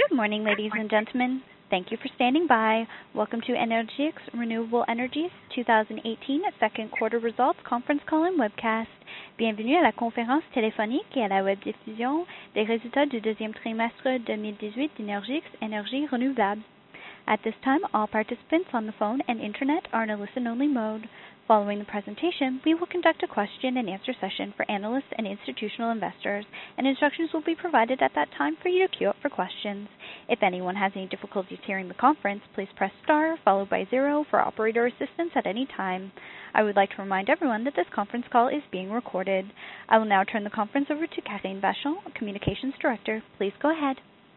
Good morning, ladies and gentlemen. Thank you for standing by. Welcome to Énergix Renewable Energy's 2018 second quarter results conference call and webcast. Bienvenue à la conférence téléphonique et à la webdiffusion des résultats du deuxième trimestre 2018 d'Énergix Énergie Renouvelable. At this time, all participants on the phone and internet are in a listen-only mode. Following the presentation, we will conduct a question-and-answer session for analysts and institutional investors, and instructions will be provided at that time for you to queue up for questions. If anyone has any difficulties hearing the conference, please press star followed by 0 for operator assistance at any time. I would like to remind everyone that this conference call is being recorded. I will now turn the conference over to Karine Vachon, Communications Director. Please go ahead.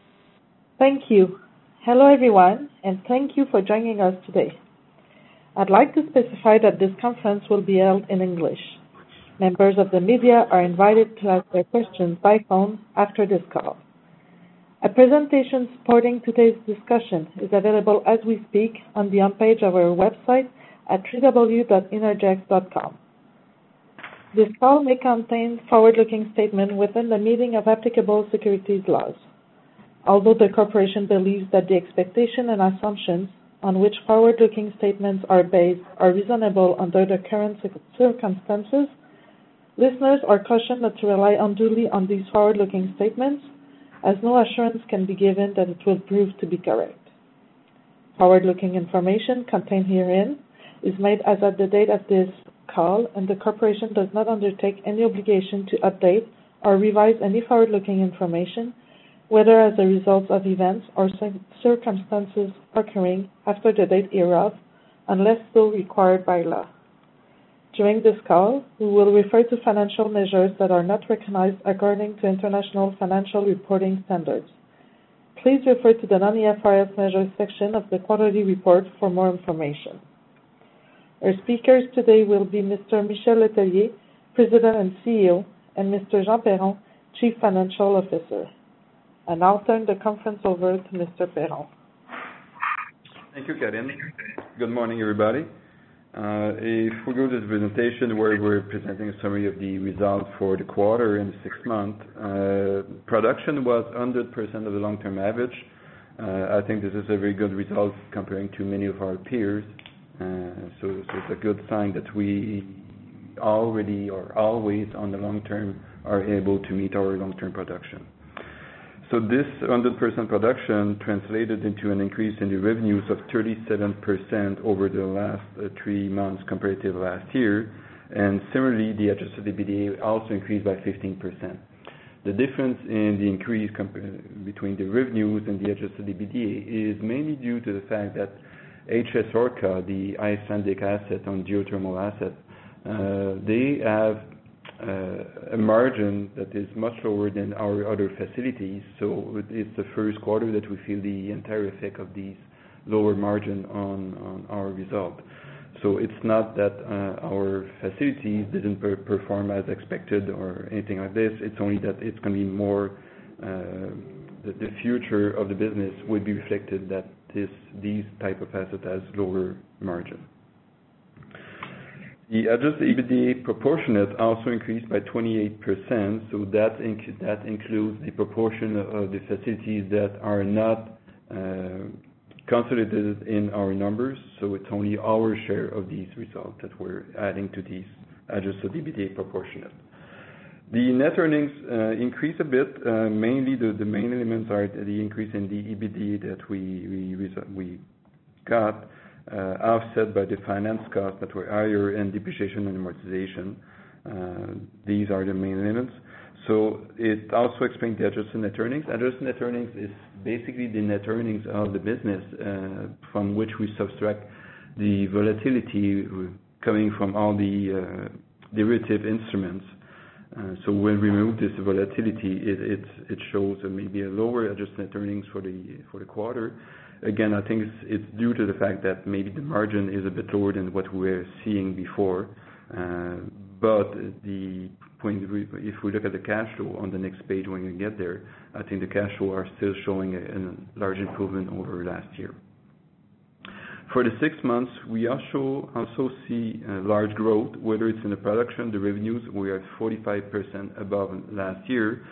Thank you. Hello, everyone, and thank you for joining us today. I'd like to specify that this conference will be held in English. Members of the media are invited to ask their questions by phone after this call. A presentation supporting today's discussion is available as we speak on the homepage of our website at www.energex.com. This call may contain forward-looking statements within the meaning of applicable securities laws. Although the corporation believes that the expectations and assumptions on which forward-looking statements are based are reasonable under the current circumstances, listeners are cautioned not to rely unduly on these forward-looking statements, as no assurance can be given that it will prove to be correct. Forward-looking information contained herein is made as of the date of this call, and the corporation does not undertake any obligation to update or revise any forward-looking information, whether as a result of events or circumstances occurring after the date hereof, unless so required by law. During this call, we will refer to financial measures that are not recognized according to International Financial Reporting Standards. Please refer to the non-IFRS measures section of the quarterly report for more information. Our speakers today will be Mr. Michel Letellier, President and CEO, and Mr. Jean Perron, Chief Financial Officer. And I'll turn the conference over to Mr. Perron. Thank you, Karine. Good morning, everybody. If we go to the presentation where we're presenting a summary of the results for the quarter and the 6 months, production was 100% of the long-term average. I think this is a very good result comparing to many of our peers. So it's a good sign that we already or always on the long term are able to meet our long-term production. So this 100% production translated into an increase in the revenues of 37% over the last 3 months compared to last year, and similarly the adjusted EBITDA also increased by 15%. The difference in the increase between the revenues and the adjusted EBITDA is mainly due to the fact that HS Orca, the Icelandic asset on geothermal asset, they have a margin that is much lower than our other facilities, so it's the first quarter that we feel the entire effect of these lower margin on our result. So it's not that our facilities didn't perform as expected or anything like this, it's only that it's going to be more, the future of the business would be reflected that these type of assets has lower margin. The adjusted EBITDA proportionate also increased by 28%, so that includes the proportion of the facilities that are not consolidated in our numbers, so it's only our share of these results that we're adding to these adjusted EBITDA proportionate. The net earnings increase a bit, mainly the main elements are the increase in the EBITDA that we got, offset by the finance costs that were higher and depreciation and amortization. These are the main elements. So it also explains the adjusted net earnings. Adjusted net earnings is basically the net earnings of the business from which we subtract the volatility coming from all the derivative instruments. So when we remove this volatility, it shows maybe a lower adjusted net earnings for the quarter. Again, I think it's due to the fact that maybe the margin is a bit lower than what we were seeing before. But the point, if we look at the cash flow on the next page when we get there, I think the cash flow are still showing a large improvement over last year. For the 6 months, we also see large growth, whether it's in the production, the revenues, we are 45% above last year.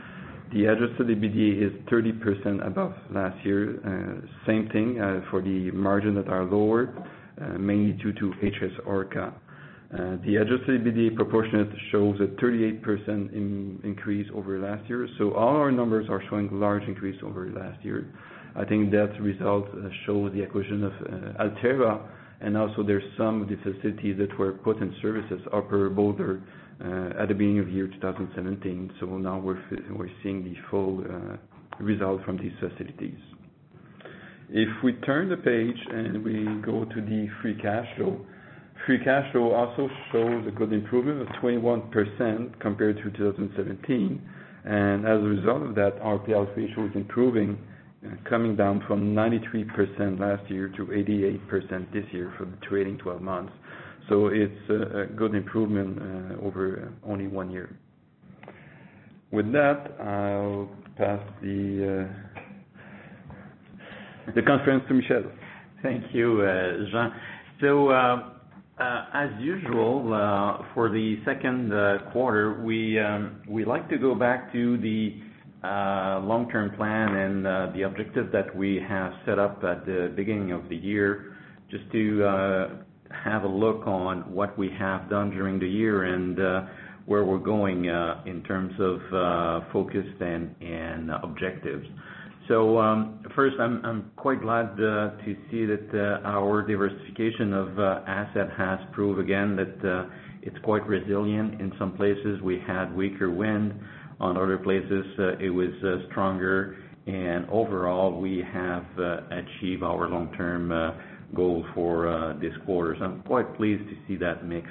The adjusted EBITDA is 30% above last year. Same thing for the margin that are lower, mainly due to HS Orca. The adjusted EBITDA proportionate shows a 38% increase over last year. So all our numbers are showing large increase over last year. I think that result shows the acquisition of Altera, and also there's some of the facilities that were put in services, Upper Boulder, at the beginning of year 2017. So now we're seeing the full result from these facilities. If we turn the page and we go to the free cash flow also shows a good improvement of 21% compared to 2017. And as a result of that, our payout ratio is improving, coming down from 93% last year to 88% this year for the trailing 12 months. So it's a good improvement over only 1 year. With that, I'll pass the conference to Michel. Thank you, Jean. So, as usual, for the second quarter, we like to go back to the long-term plan and the objective that we have set up at the beginning of the year, just to have a look on what we have done during the year and where we're going in terms of focus and objectives. So first, I'm quite glad to see that our diversification of asset has proved again that it's quite resilient. In some places we had weaker wind, on other places it was stronger, and overall we have achieved our long-term goal for this quarter. So I'm quite pleased to see that mix,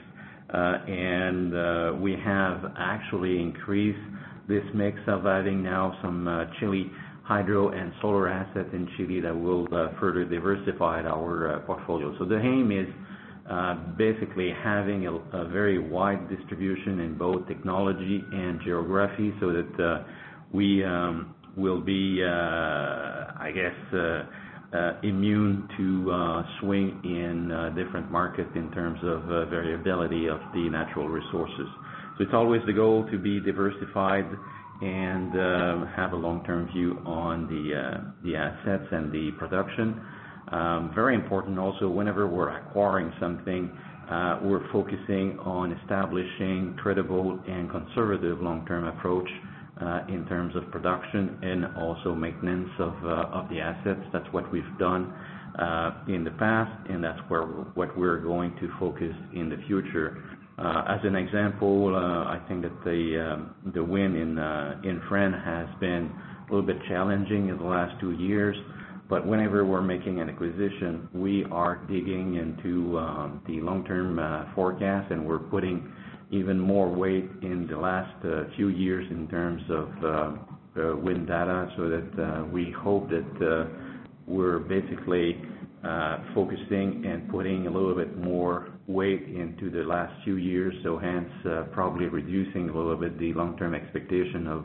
and we have actually increased this mix of adding now some Chile hydro and solar assets in Chile that will further diversify our portfolio. So the aim is basically having a very wide distribution in both technology and geography, so that we will be, I guess, immune to swing in different markets in terms of variability of the natural resources. So it's always the goal to be diversified and have a long-term view on the assets and the production. Very important also, whenever we're acquiring something, we're focusing on establishing credible and conservative long-term approach in terms of production and also maintenance of the assets. That's what we've done in the past, and that's what we're going to focus in the future. As an example, I think that the wind in France has been a little bit challenging in the last 2 years, but whenever we're making an acquisition, we are digging into the long-term forecast, and we're putting even more weight in the last few years in terms of wind data, so that we hope that we're basically focusing and putting a little bit more weight into the last few years, so hence probably reducing a little bit the long-term expectation of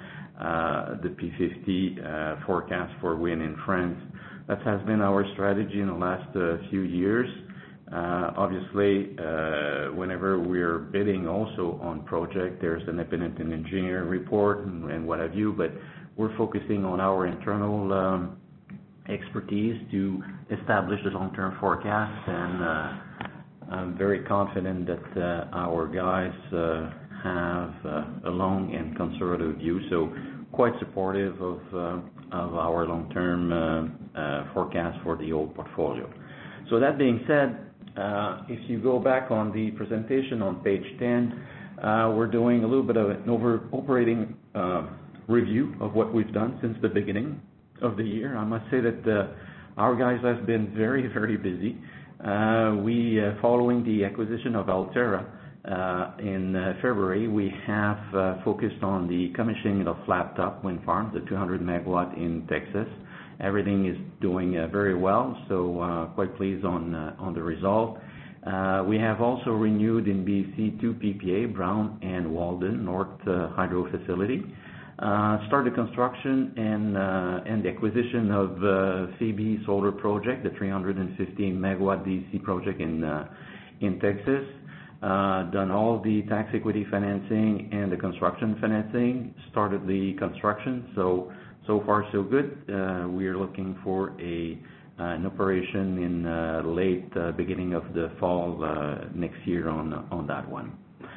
the P50 forecast for wind in France. That has been our strategy in the last few years. Obviously, whenever we're bidding also on project, there's an independent engineer report and what have you, but we're focusing on our internal expertise to establish the long-term forecast, and I'm very confident that our guys have a long and conservative view, so quite supportive of our long-term forecast for the old portfolio. So that being said, if you go back on the presentation on page 10, we're doing a little bit of an operating review of what we've done since the beginning of the year. I must say that our guys have been very, very busy. We, following the acquisition of Altera in February, we have focused on the commissioning of Flat Top Wind Farm, the 200 megawatt in Texas. Everything is doing very well, so quite pleased on the result. We have also renewed in BC 2 PPA, Brown and Walden North Hydro Facility. Started construction and the acquisition of Phoebe Solar Project, the 315 megawatt DC project in Texas. done all the tax equity financing and the construction financing, started the construction. So far so good. We are looking for an operation in late beginning of the fall next year on that one.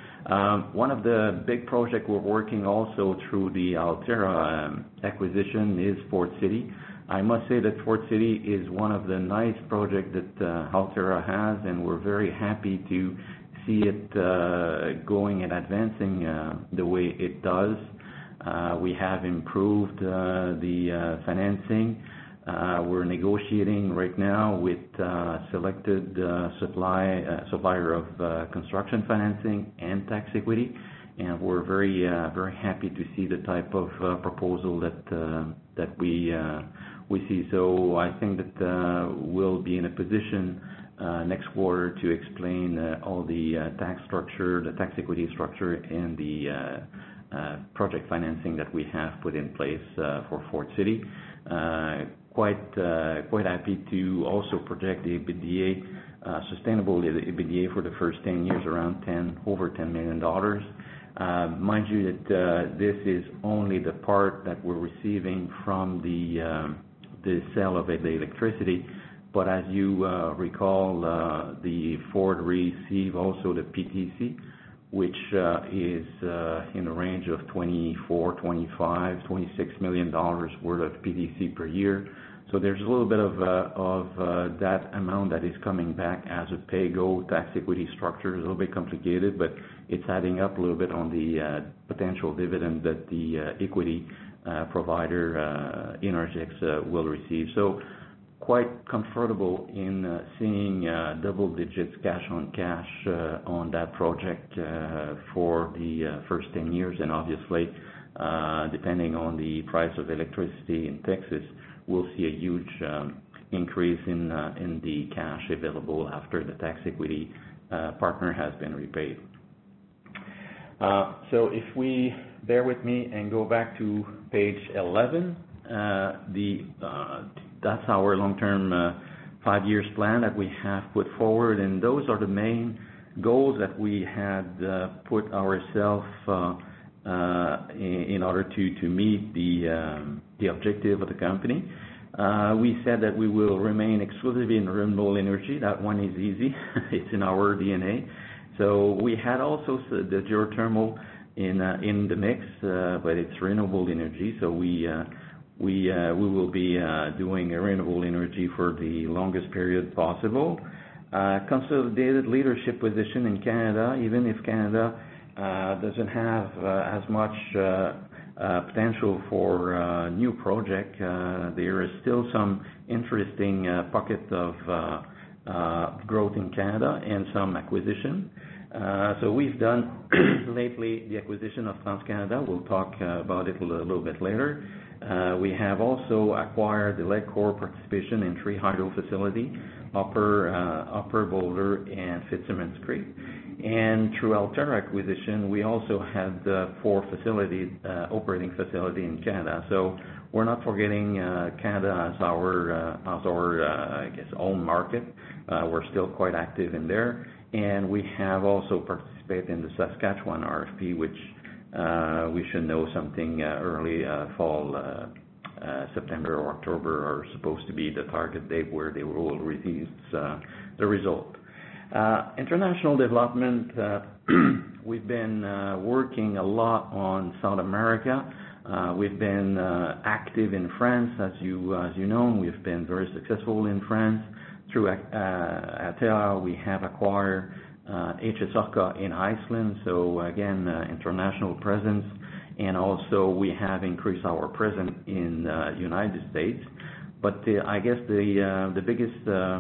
One of the big projects we're working also through the Altera acquisition is Fort City. I must say that Fort City is one of the nice projects that Altera has, and we're very happy to see it going and advancing the way it does. We have improved the financing. We're negotiating right now with selected supplier of construction financing and tax equity, and we're very happy to see the type of proposal that we see. So I think that we'll be in a position next quarter to explain all the tax structure, the tax equity structure, and the project financing that we have put in place for Fort City. Quite happy to also project the EBITDA, sustainable EBITDA for the first 10 years around over $10 million. Mind you that this is only the part that we're receiving from the sale of the electricity, but as you recall, the Ford receive also the PTC, which is in the range of $24, $25, $26 million worth of PTC per year. So there's a little bit of that amount that is coming back as a pay-go tax equity structure. It's a little bit complicated, but it's adding up a little bit on the potential dividend that the equity provider Innergex will receive. So quite comfortable in seeing double digits cash on cash on that project for the first 10 years, and obviously depending on the price of electricity in Texas, we'll see a huge increase in the cash available after the tax equity partner has been repaid. So if we bear with me and go back to page 11, that's our long-term 5 years plan that we have put forward, and those are the main goals that we had put ourselves in order to meet the objective of the company. We said that we will remain exclusively in renewable energy. That one is easy. It's in our DNA. So we had also the geothermal in the mix, but it's renewable energy. So we will be doing a renewable energy for the longest period possible. Consolidated leadership position in Canada, even if Canada doesn't have as much potential for new project, there is still some interesting pocket of growth in Canada and some acquisition. So we've done lately the acquisition of TransCanada. We'll talk about it a little bit later. We have also acquired the Legcor participation in 3 hydro facility, Upper Boulder and Fitzsimmons Creek. And through Altera acquisition, we also had 4 facilities, operating facility in Canada. So we're not forgetting Canada as our I guess own market. We're still quite active in there, and we have also participated in the Saskatchewan RFP, which we should know something early fall, September or October are supposed to be the target date where they will release the result. International development, we've been working a lot on South America. We've been active in France, as you know. We've been very successful in France. Through Altera, we have acquired HS Orca in Iceland, so again, international presence, and also we have increased our presence in United States. But I guess the biggest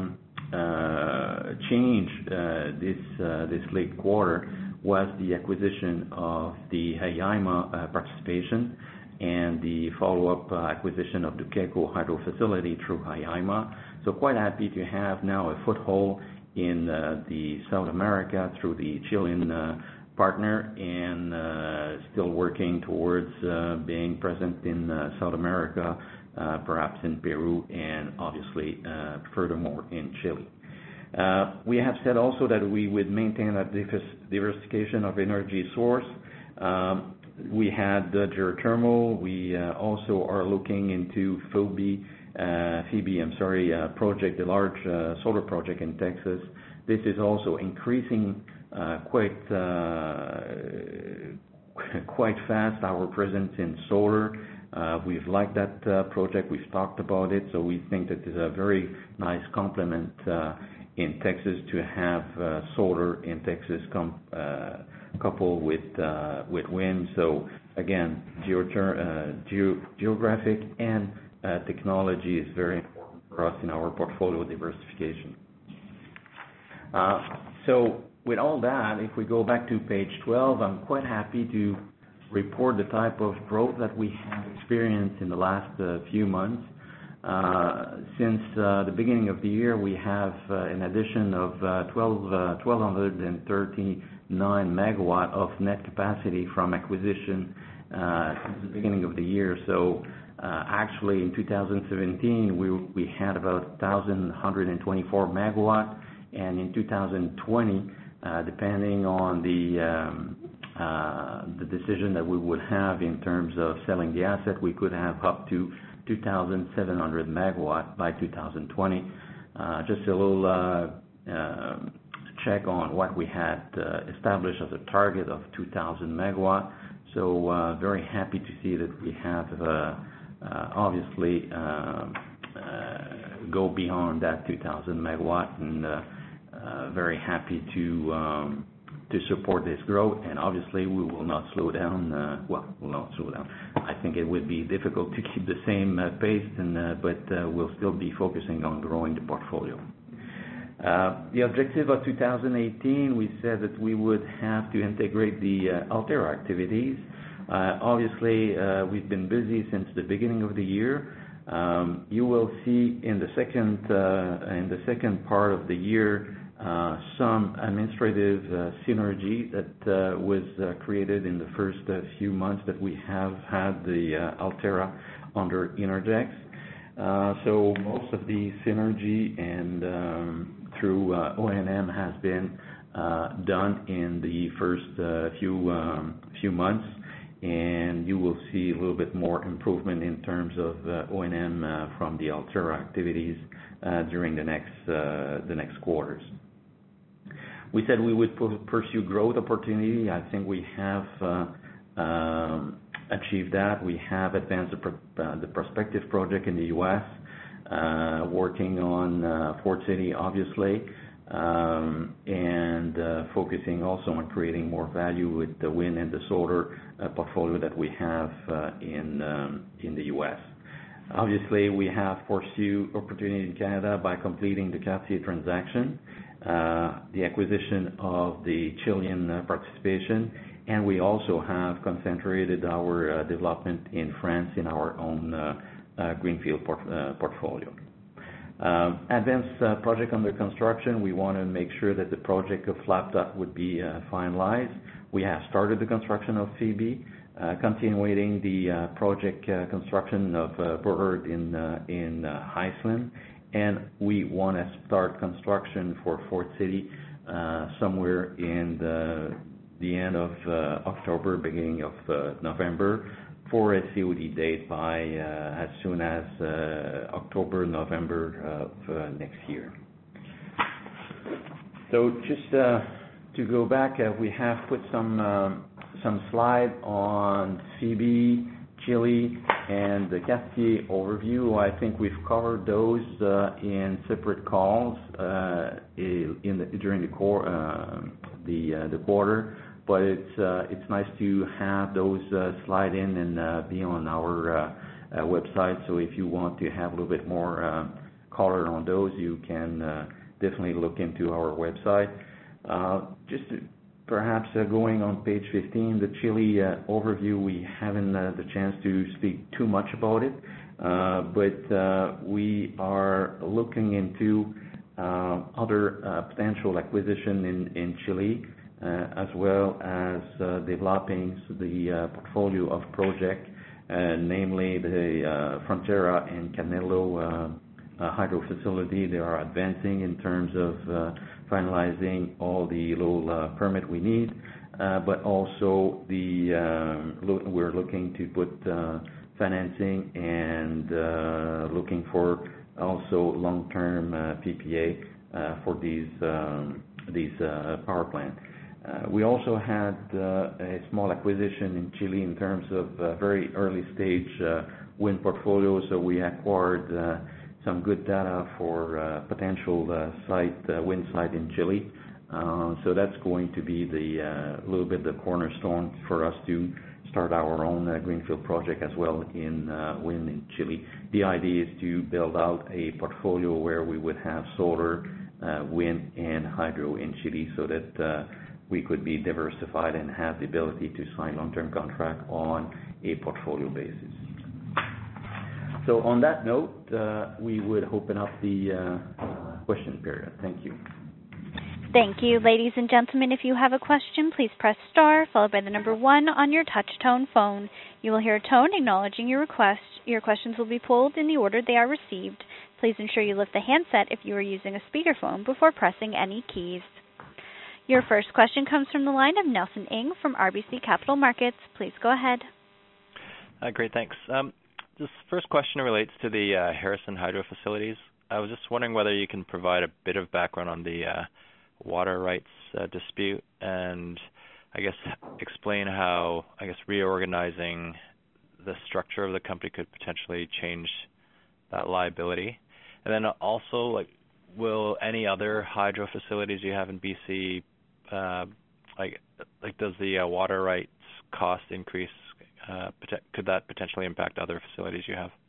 change this late quarter was the acquisition of the Hayaima participation and the follow-up acquisition of the Duqueco hydro facility through Hayaima. So quite happy to have now a foothold in the South America through the Chilean partner, and still working towards being present in South America, perhaps in Peru, and obviously furthermore in Chile. We have said also that we would maintain a diversification of energy source. We had the geothermal. We also are looking into Phoebe, project, the large solar project in Texas. This is also increasing quite fast, our presence in solar. We've liked that project. We've talked about it, so we think that it's a very nice complement in Texas to have solar in Texas coupled with wind. So again, geographic and technology is very important for us in our portfolio diversification. So with all that, if we go back to page 12, I'm quite happy to report the type of growth that we have experienced in the last few months. Since the beginning of the year, we have an addition of 1,239 megawatt of net capacity from acquisition since the beginning of the year. So actually in 2017, we had about 1,124 megawatt, and in 2020, depending on the decision that we would have in terms of selling the asset, we could have up to 2,700 megawatt by 2020. Just a little check on what we had established as a target of 2,000 megawatt. So very happy to see that we have obviously go beyond that 2,000 megawatt, and very happy to support this growth. And obviously we will not slow down. We'll not slow down. I think it would be difficult to keep the same pace, but we'll still be focusing on growing the portfolio. The objective of 2018, we said that we would have to integrate the Altera activities. Obviously, we've been busy since the beginning of the year. You will see in the second part of the year some administrative synergy that was created in the first few months that we have had the Altera under Innergex. So most of the synergy and through O&M has been done in the first few months, and you will see a little bit more improvement in terms of O&M from the Altera activities during the next quarters. We said we would pursue growth opportunity. I think we have achieved that. We have advanced the prospective project in the U.S., working on Fort City, obviously, and focusing also on creating more value with the wind and the solar portfolio that we have in the U.S. Obviously, we have pursued opportunity in Canada by completing the Cartier transaction, the acquisition of the Chilean participation, and we also have concentrated our development in France in our own greenfield portfolio. Advanced project under construction, we want to make sure that the project of Flat Top would be finalized. We have started the construction of Phoebe, continuing the project construction of Borgard in Iceland, and we want to start construction for Fort City somewhere in the end of October, beginning of November, for a COD date by as soon as October, November of next year. So just to go back, we have put some slide on Phoebe, Chile, and the Cartier overview. I think we've covered those in separate calls during the quarter. But it's nice to have those slide in and be on our website. So if you want to have a little bit more color on those, you can definitely look into our website. Just perhaps going on page 15, the Chile overview, we haven't had the chance to speak too much about it, but we are looking into other potential acquisition in Chile, as well as developing the portfolio of project, namely the Frontera and Canelo hydro facility. They are advancing in terms of finalizing all the little permit we need, but also we're looking to put financing and looking for also long-term PPA for these power plant. We also had a small acquisition in Chile in terms of very early stage wind portfolio, so we acquired some good data for potential wind site in Chile. So that's going to be the little bit the cornerstone for us to start our own greenfield project as well in wind in Chile. The idea is to build out a portfolio where we would have solar, wind, and hydro in Chile, so that we could be diversified and have the ability to sign long-term contract on a portfolio basis. So on that note, we would open up the question period. Thank you. Thank you. Ladies and gentlemen, if you have a question, please press star followed by the number 1 on your touch-tone phone. You will hear a tone acknowledging your request. Your questions will be pulled in the order they are received. Please ensure you lift the handset if you are using a speakerphone before pressing any keys. Your first question comes from the line of Nelson Ng from RBC Capital Markets. Please go ahead. Great, thanks. This first question relates to the Harrison Hydro facilities. I was just wondering whether you can provide a bit of background on the water rights dispute, and I guess explain how reorganizing the structure of the company could potentially change that liability. And then also, will any other hydro facilities you have in BC, does the water rights cost increase? Could that potentially impact other facilities you have?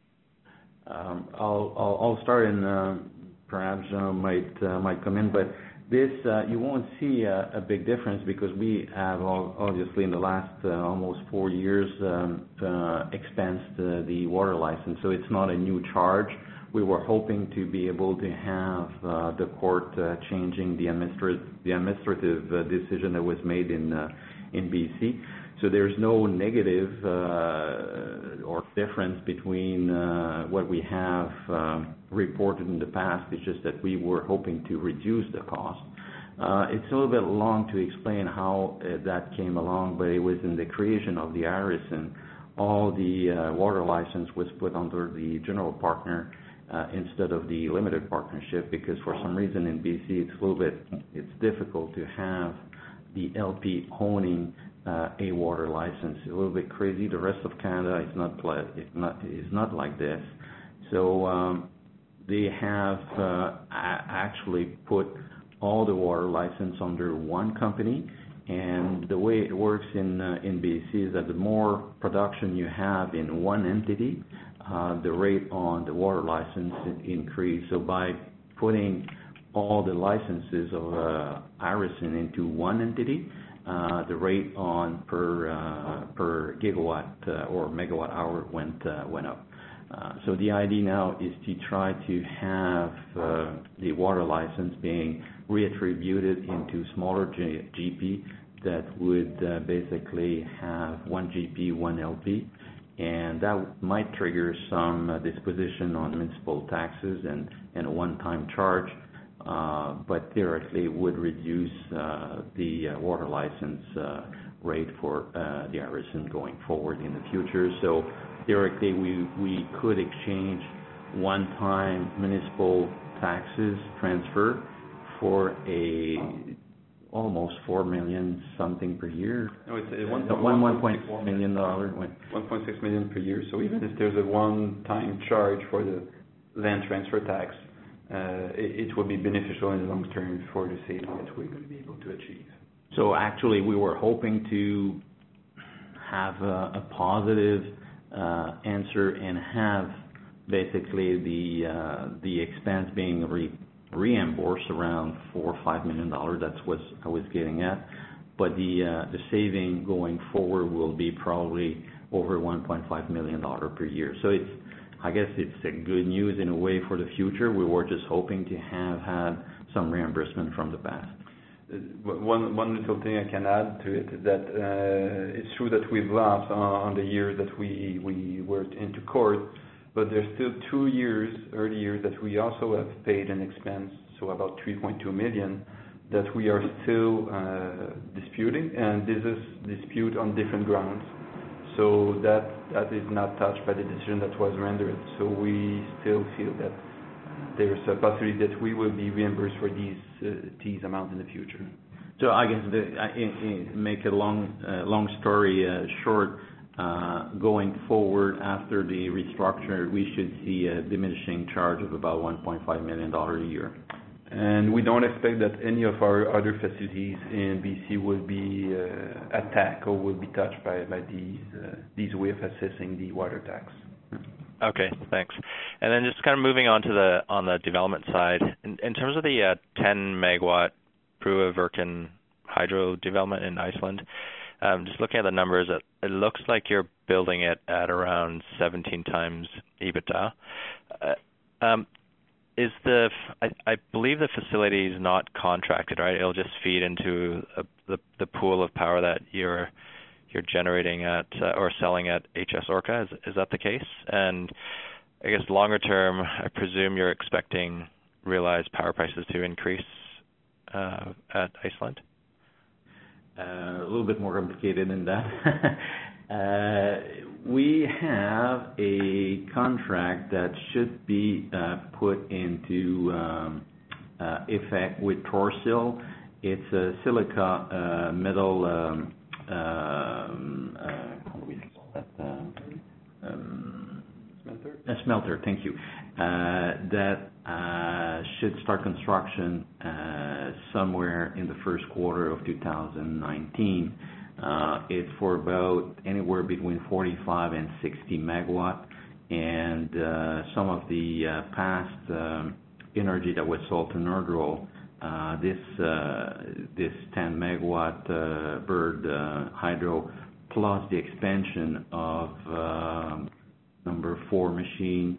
I'll start, and perhaps Jean might come in, but this you won't see a big difference because we have obviously in the last almost 4 years expensed the water license, so it's not a new charge. We were hoping to be able to have the court changing the administrative decision that was made in BC. So there's no negative or difference between what we have reported in the past. It's just that we were hoping to reduce the cost. It's a little bit long to explain how that came along, but it was in the creation of the Harrison. All the water license was put under the general partner instead of the limited partnership, because for some reason in BC it's difficult to have the LP owning a water license. A little bit crazy. The rest of Canada is not like this. So they have actually put all the water license under one company, and the way it works in BC is that the more production you have in one entity, the rate on the water license increase. So by putting all the licenses of Harrison into one entity, the rate on per gigawatt or megawatt hour went up. So the idea now is to try to have the water license being reattributed into smaller GP that would basically have one GP, one LP, and that might trigger some disposition on municipal taxes and a one-time charge. But theoretically would reduce the water license rate for the Harrison going forward in the future. So theoretically, we could exchange one-time municipal taxes transfer for almost $4 million something per year. No, it's $1.4 million. $1.6 million per year. So even if there's a one-time charge for the land transfer tax, it will be beneficial in the long term for the savings that we're going to be able to achieve. So actually, we were hoping to have a positive answer and have basically the expense being reimbursed around $4 or $5 million. That's what I was getting at. But the saving going forward will be probably over $1.5 million per year. So I guess it's a good news in a way for the future. We were just hoping to have had some reimbursement from the past. One little thing I can add to it is that it's true that we've lost on the years that we were into court but there's still 2 years, early years, that we also have paid an expense, so about 3.2 million, that we are still disputing, and this is dispute on different grounds. So that is not touched by the decision that was rendered. So we still feel that there's a possibility that we will be reimbursed for these amounts in the future. So I guess make a long story short. Going forward after the restructure, we should see a diminishing charge of about $1.5 million a year. And we don't expect that any of our other facilities in BC will be attacked or will be touched by these way of assessing the water tax. Okay, thanks. And then just kind of moving on to the development side, in terms of the 10 megawatt Prua Verken hydro development in Iceland, just looking at the numbers, it looks like you're building it at around 17 times EBITDA. I believe the facility is not contracted, right? It'll just feed into the pool of power that you're generating at or selling at HS Orca. Is that the case? And I guess longer term, I presume you're expecting realized power prices to increase at Iceland? A little bit more complicated than that. We have a contract that should be put into effect with Torsil. It's a silica metal smelter. A smelter, thank you. That should start construction somewhere in the first quarter of 2019. It's for about anywhere between 45 and 60 megawatt, and some of the past energy that was sold to Nordroll, this 10 megawatt bird hydro plus the expansion of number 4 machine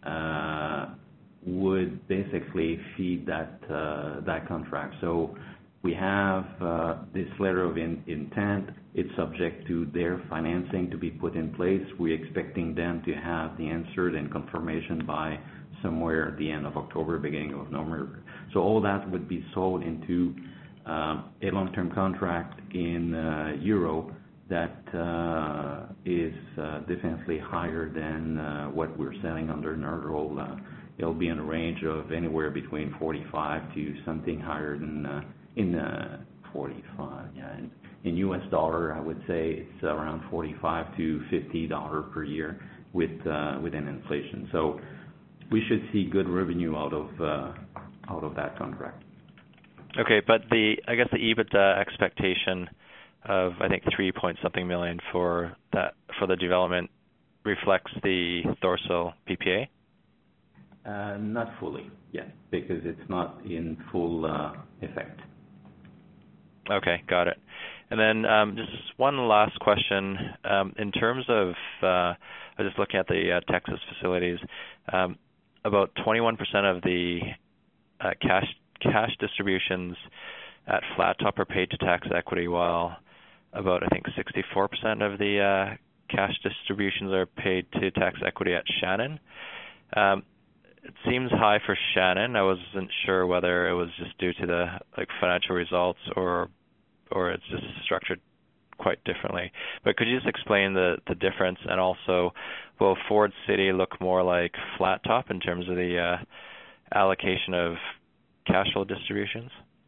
would basically feed that contract. So we have this letter of intent. It's subject to their financing to be put in place. We're expecting them to have the answer and confirmation by somewhere at the end of October, beginning of November. So all that would be sold into a long-term contract in euro that is definitely higher than what we're selling under Nordroll. It'll be in a range of anywhere between 45 to something higher than in 45. Yeah, in U.S. dollar, I would say it's around $45 to $50 per year within inflation. So we should see good revenue out of that contract. Okay, but I guess the EBITDA expectation of I think 3-point-something million for the development reflects the Torsil PPA? Not fully yet, because it's not in full effect. Okay, got it. And then just one last question. In terms of, I was just looking at the Texas facilities, about 21% of the cash distributions at Flat Top are paid to tax equity, while about, I think, 64% of the cash distributions are paid to tax equity at Shannon. It seems high for Shannon. I wasn't sure whether it was just due to the financial results or it's just structured quite differently. But could you just explain the difference, and also will Ford City look more like Flat Top in terms of the allocation of cash flow distributions?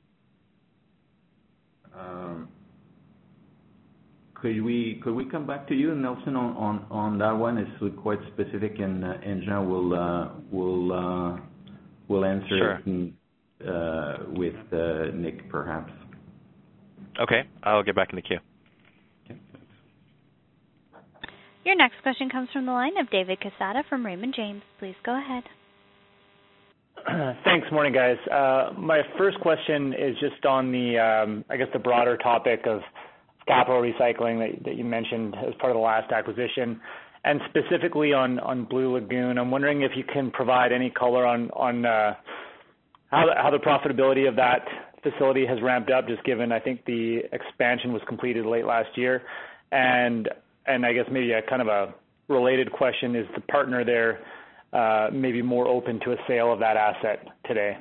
Could we come back to you, Nelson, on that one? It's quite specific, and Jean will answer sure. With Nick, perhaps. Okay, I'll get back in the queue. Okay. Your next question comes from the line of David Casada from Raymond James. Please go ahead. Thanks. Morning, guys. My first question is just on the, I guess, the broader topic of capital recycling that you mentioned as part of the last acquisition, and specifically on Blue Lagoon. I'm wondering if you can provide any color on how the profitability of that facility has ramped up, just given I think the expansion was completed late last year, and I guess maybe a kind of related question, is the partner there maybe more open to a sale of that asset today?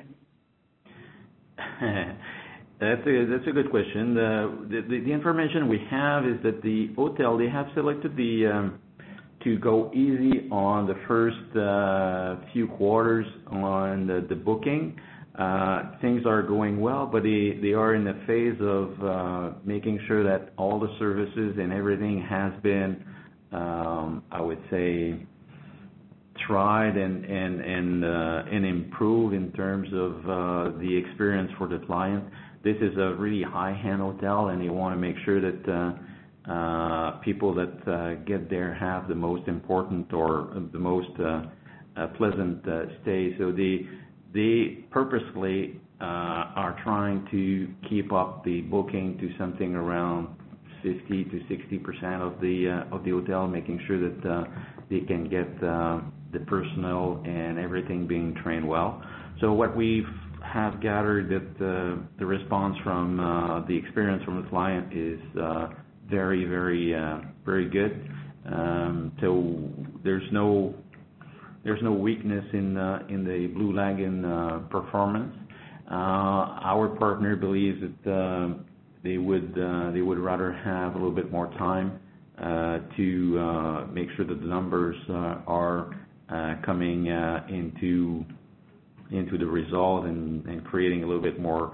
That's a good question. The information we have is that the hotel, they have selected to go easy on the first few quarters on the booking. Things are going well, but they are in the phase of making sure that all the services and everything has been, I would say, tried and improved in terms of the experience for the client. This is a really high-end hotel, and they want to make sure that people that get there have the most important or the most pleasant stay. So they purposely are trying to keep up the booking to something around 50 to 60% of the hotel, making sure that they can get the personnel and everything being trained well. So what we have gathered that the response from the experience from the client is very, very, very good. So there's no weakness in the Blue Lagoon performance. Our partner believes that they would rather have a little bit more time to make sure that the numbers are coming into the result and creating a little bit more,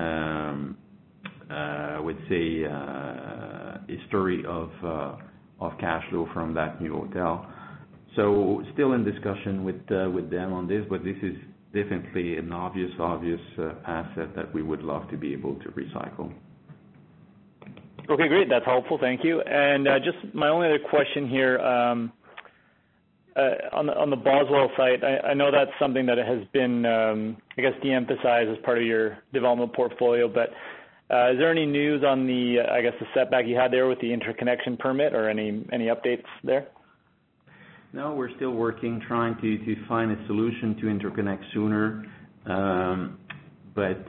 I would say, history of cash flow from that new hotel. So still in discussion with them on this, but this is definitely an obvious asset that we would love to be able to recycle. Okay, great. That's helpful. Thank you. And just my only other question here, on the Boswell site, I know that's something that has been, I guess, de-emphasized as part of your development portfolio, but is there any news on the setback you had there with the interconnection permit, or any updates there? No, we're still working, trying to find a solution to interconnect sooner. But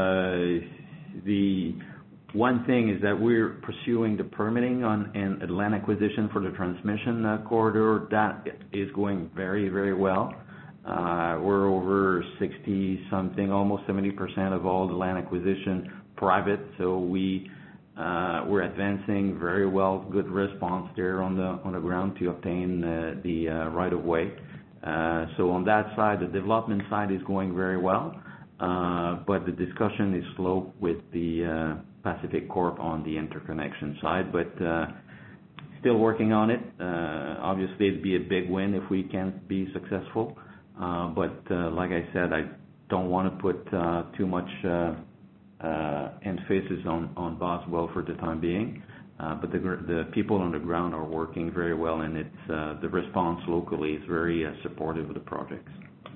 the one thing is that we're pursuing the permitting on an land acquisition for the transmission corridor. That is going very, very well. We're over 60-something, almost 70% of all the land acquisition private. So we're advancing very well. Good response there on the ground to obtain the right of way. So on that side, the development side is going very well, but the discussion is slow with the Pacific Corp on the interconnection side, but still working on it. Obviously, it'd be a big win if we can be successful, but like I said, I don't want to put too much emphasis on Boswell for the time being, but the people on the ground are working very well, and it's the response locally is very supportive of the projects.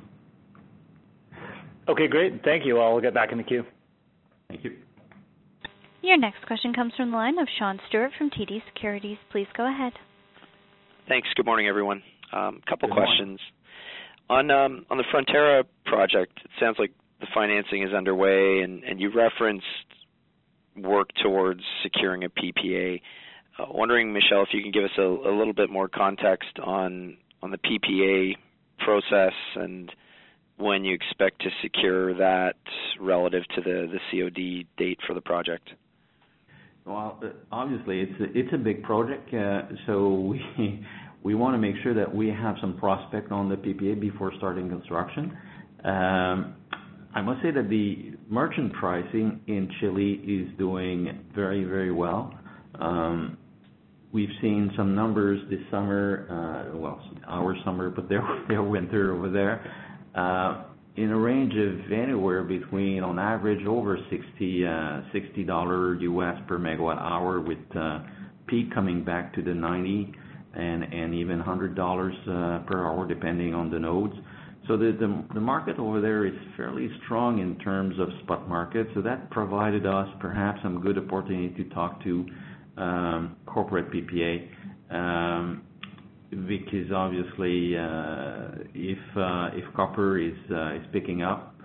Okay, great. Thank you. I'll get back in the queue. Thank you. Your next question comes from the line of Sean Stewart from TD Securities. Please go ahead. Thanks. Good morning, everyone. Couple questions. On the Frontera project, it sounds like the financing is underway, and you referenced work towards securing a PPA. Wondering, Michel, if you can give us a little bit more context on the PPA process and when you expect to secure that relative to the COD date for the project. Well, obviously, it's a big project, so we want to make sure that we have some prospect on the PPA before starting construction. I must say that the merchant pricing in Chile is doing very, very well. We've seen some numbers this summer, our summer, but their winter over there, in a range of anywhere between, on average, over $60 US per megawatt hour, with peak coming back to the 90 and even $100 per hour, depending on the nodes. So the market over there is fairly strong in terms of spot market. So that provided us perhaps some good opportunity to talk to corporate PPA. Because obviously, if copper is picking up,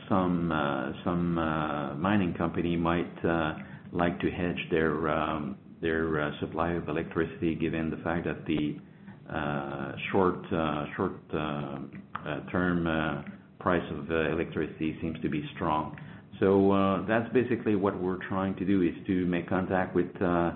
some mining company might like to hedge their supply of electricity, given the fact that the short-term price of electricity seems to be strong. So that's basically what we're trying to do, is to make contact with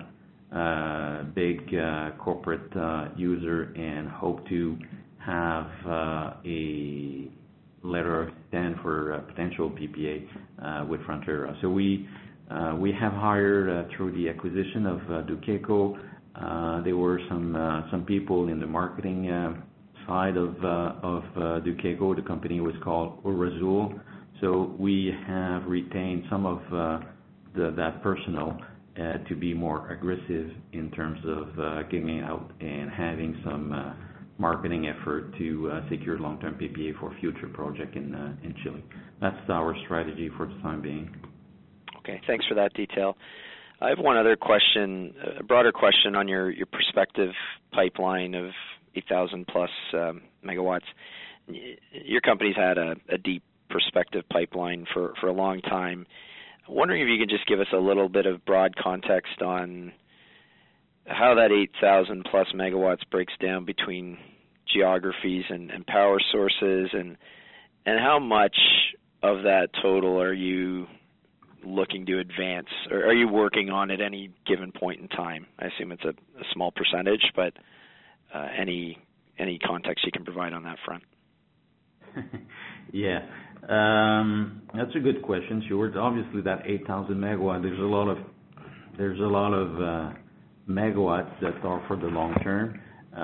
big corporate user and hope to have a letter of intent for potential PPA with Frontera. So we have hired through the acquisition of Duqueco. There were some people in the marketing side of Duqueco. The company was called Urazul. So we have retained some of that personnel to be more aggressive in terms of getting out and having some marketing effort to secure long-term PPA for future project in Chile. That's our strategy for the time being. Okay, thanks for that detail. I have one other question, a broader question on your prospective pipeline of 8,000 plus megawatts. Your company's had a deep prospective pipeline for a long time. I'm wondering if you could just give us a little bit of broad context on how that 8,000 plus megawatts breaks down between geographies and power sources, and how much of that total are you looking to advance, or are you working on at any given point in time? I assume it's a small percentage, but any context you can provide on that front? Yeah, that's a good question, Stuart. Obviously, that 8,000 megawatt, there's a lot of megawatts that are for the long term.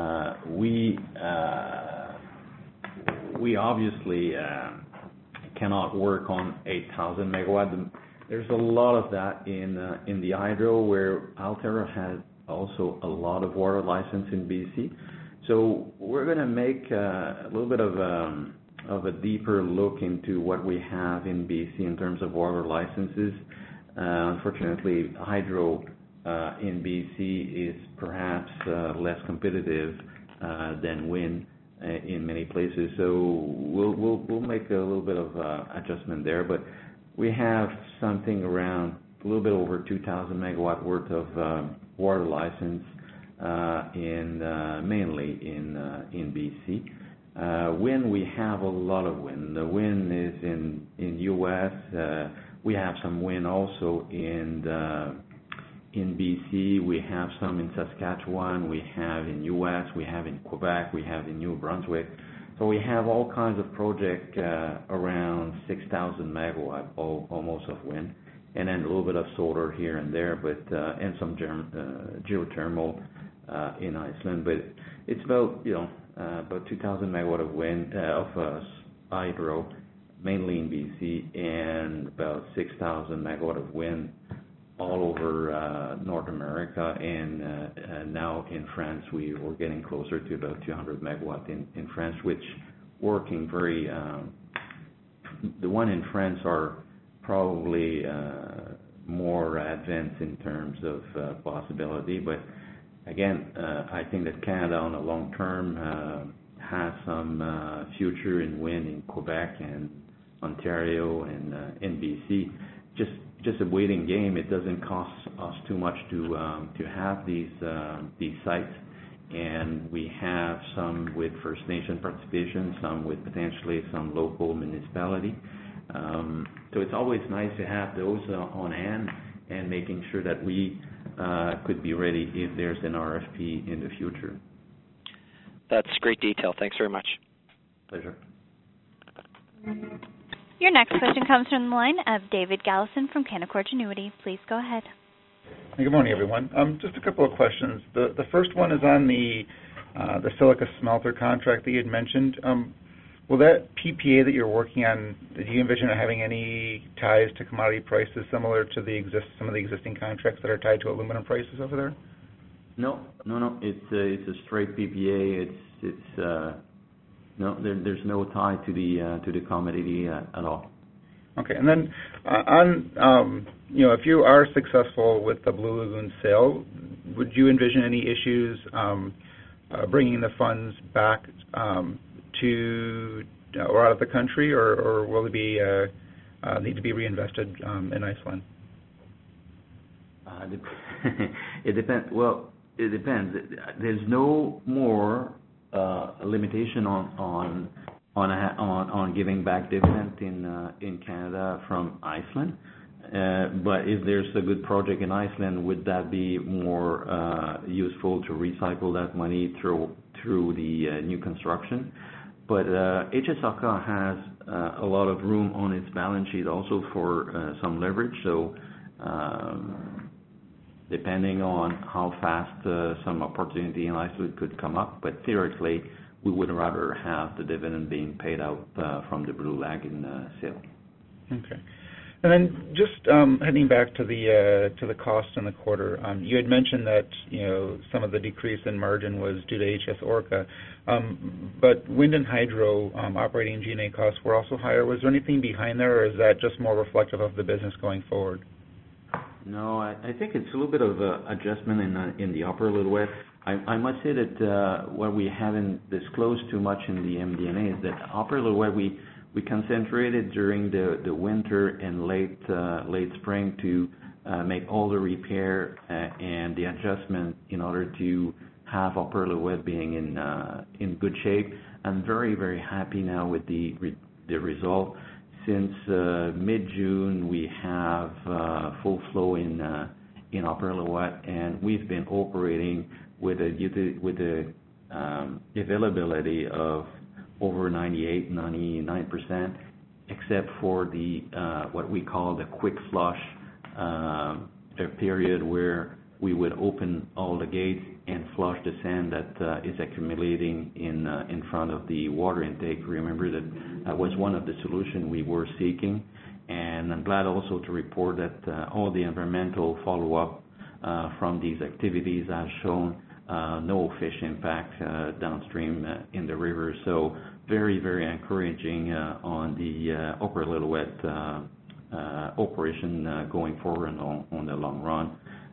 We obviously cannot work on 8,000 megawatt. There's a lot of that in the hydro, where Altera has also a lot of water license in BC. So we're going to make a little bit of a deeper look into what we have in BC in terms of water licenses. Unfortunately, hydro in BC is perhaps less competitive than wind in many places. So we'll make a little bit of adjustment there, but we have something around a little bit over 2,000 megawatt worth of water license mainly in BC. Wind, we have a lot of wind. The wind is in U.S. We have some wind also in BC. We have some in Saskatchewan. We have in U.S. We have in Quebec. We have in New Brunswick. So we have all kinds of projects around 6,000 megawatt, almost of wind, and then a little bit of solar here and there, but and some geothermal in Iceland. But it's about 2,000 megawatt of wind of hydro, mainly in BC, and about 6,000 megawatt of wind all over North America, and now in France we're getting closer to about 200 megawatt in France, which working very. The one in France are probably more advanced in terms of possibility, but again, I think that Canada on the long term has some future in wind in Quebec and Ontario and in BC. Just a waiting game. It doesn't cost us too much to have these sites, and we have some with First Nation participation, some with potentially some local municipality. So it's always nice to have those on hand and making sure that we could be ready if there's an RFP in the future. That's great detail. Thanks very much. Pleasure. Your next question comes from the line of David Gallison from Canaccord Genuity. Please go ahead. Good morning, everyone. Just a couple of questions. The first one is on the silica smelter contract that you had mentioned. Will that PPA that you're working on, do you envision it having any ties to commodity prices similar to some of the existing contracts that are tied to aluminum prices over there? No. It's a straight PPA. There's no tie to the commodity at all. Okay, and then if you are successful with the Blue Lagoon sale, would you envision any issues bringing the funds back to or out of the country, or will it be need to be reinvested in Iceland? It depends. Well, it depends. There's no more limitation on giving back dividend in Canada from Iceland. But if there's a good project in Iceland, would that be more useful to recycle that money through the new construction? But HSRK has a lot of room on its balance sheet also for some leverage. So depending on how fast some opportunity in Iceland could come up, but theoretically, we would rather have the dividend being paid out from the Blue Lagoon sale. Okay. And then just heading back to the cost in the quarter, you had mentioned that some of the decrease in margin was due to HS Orca, but wind and hydro operating G&A costs were also higher. Was there anything behind there, or is that just more reflective of the business going forward? No, I think it's a little bit of adjustment in the Upper Lillooet. I must say that what we haven't disclosed too much in the MD&A is that Upper Lillooet we concentrated during the winter and late spring to make all the repair and the adjustment in order to have Upper Lillooet being in good shape. I'm very, very happy now with the result. Since mid-June, we have full flow in Upper Lillooet, and we've been operating with the availability of over 99%, except for the what we call the quick flush period where we would open all the gates and flush the sand that is accumulating in front of the water intake. Remember that was one of the solutions we were seeking, and I'm glad also to report that all the environmental follow-up from these activities has shown no fish impact downstream in the river. So very, very encouraging on the Upper Lillooet operation going forward on the long run.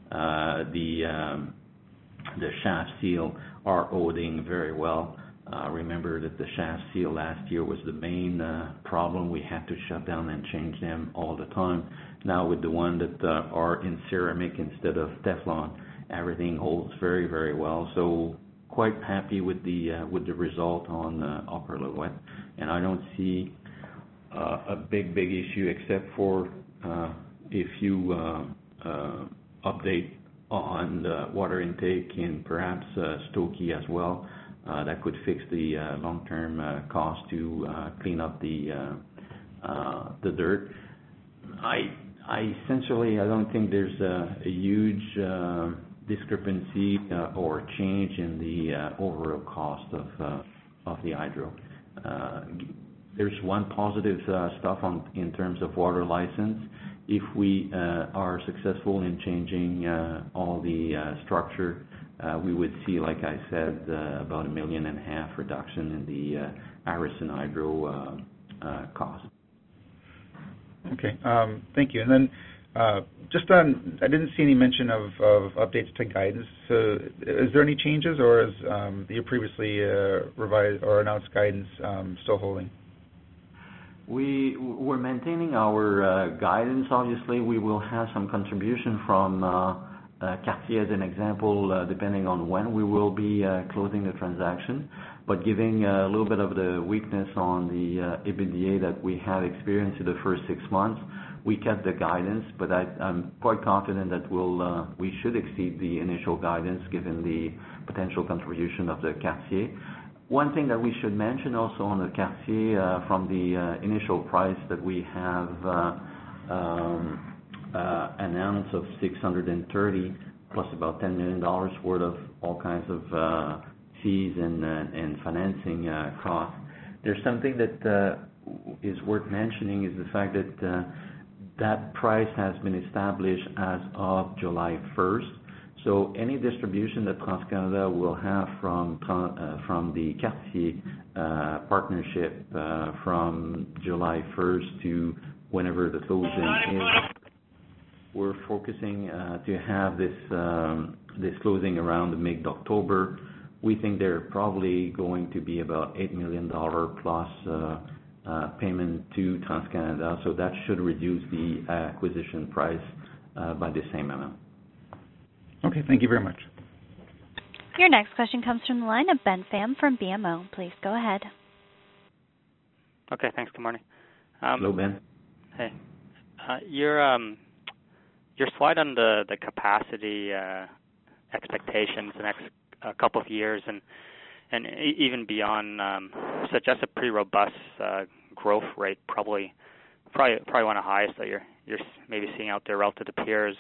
The shaft seal are holding very well. Remember that the shaft seal last year was the main problem. We had to shut down and change them all the time. Now with the one that are in ceramic instead of Teflon, everything holds very, very well. So quite happy with the result on Upper Lillooet, and I don't see a big issue except for if you update on the water intake in perhaps Stokey as well. That could fix the long-term cost to clean up the dirt. I essentially don't think there's a huge discrepancy or change in the overall cost of the hydro. There's one positive stuff in terms of water license. If we are successful in changing all the structure, we would see, like I said, about $1.5 million reduction in the Harrison Hydro cost. Okay, thank you. And then just on, I didn't see any mention of updates to guidance. So is there any changes, or is your previously revised or announced guidance still holding? We're maintaining our guidance. Obviously, we will have some contribution from Cartier as an example, depending on when we will be closing the transaction. But giving a little bit of the weakness on the EBITDA that we have experienced in the first 6 months, we kept the guidance. But I'm quite confident that we should exceed the initial guidance given the potential contribution of the Cartier. One thing that we should mention also on the Cartier, from the initial price that we have announced of $630 plus about $10 million worth of all kinds of fees and financing costs. There's something that is worth mentioning is the fact that that price has been established as of July 1st. So any distribution that TransCanada will have from the Cartier partnership from July 1st to whenever the closing is, we're focusing to have this closing around mid-October. We think they're probably going to be about $8 million plus payment to TransCanada, so that should reduce the acquisition price by the same amount. Okay, thank you very much. Your next question comes from the line of Ben Pham from BMO. Please go ahead. Okay, thanks. Good morning. Hello, Ben. Hey. Your slide on the capacity expectations the next couple of years and even beyond suggests a pretty robust growth rate, probably one of the highest that you're maybe seeing out there relative to peers.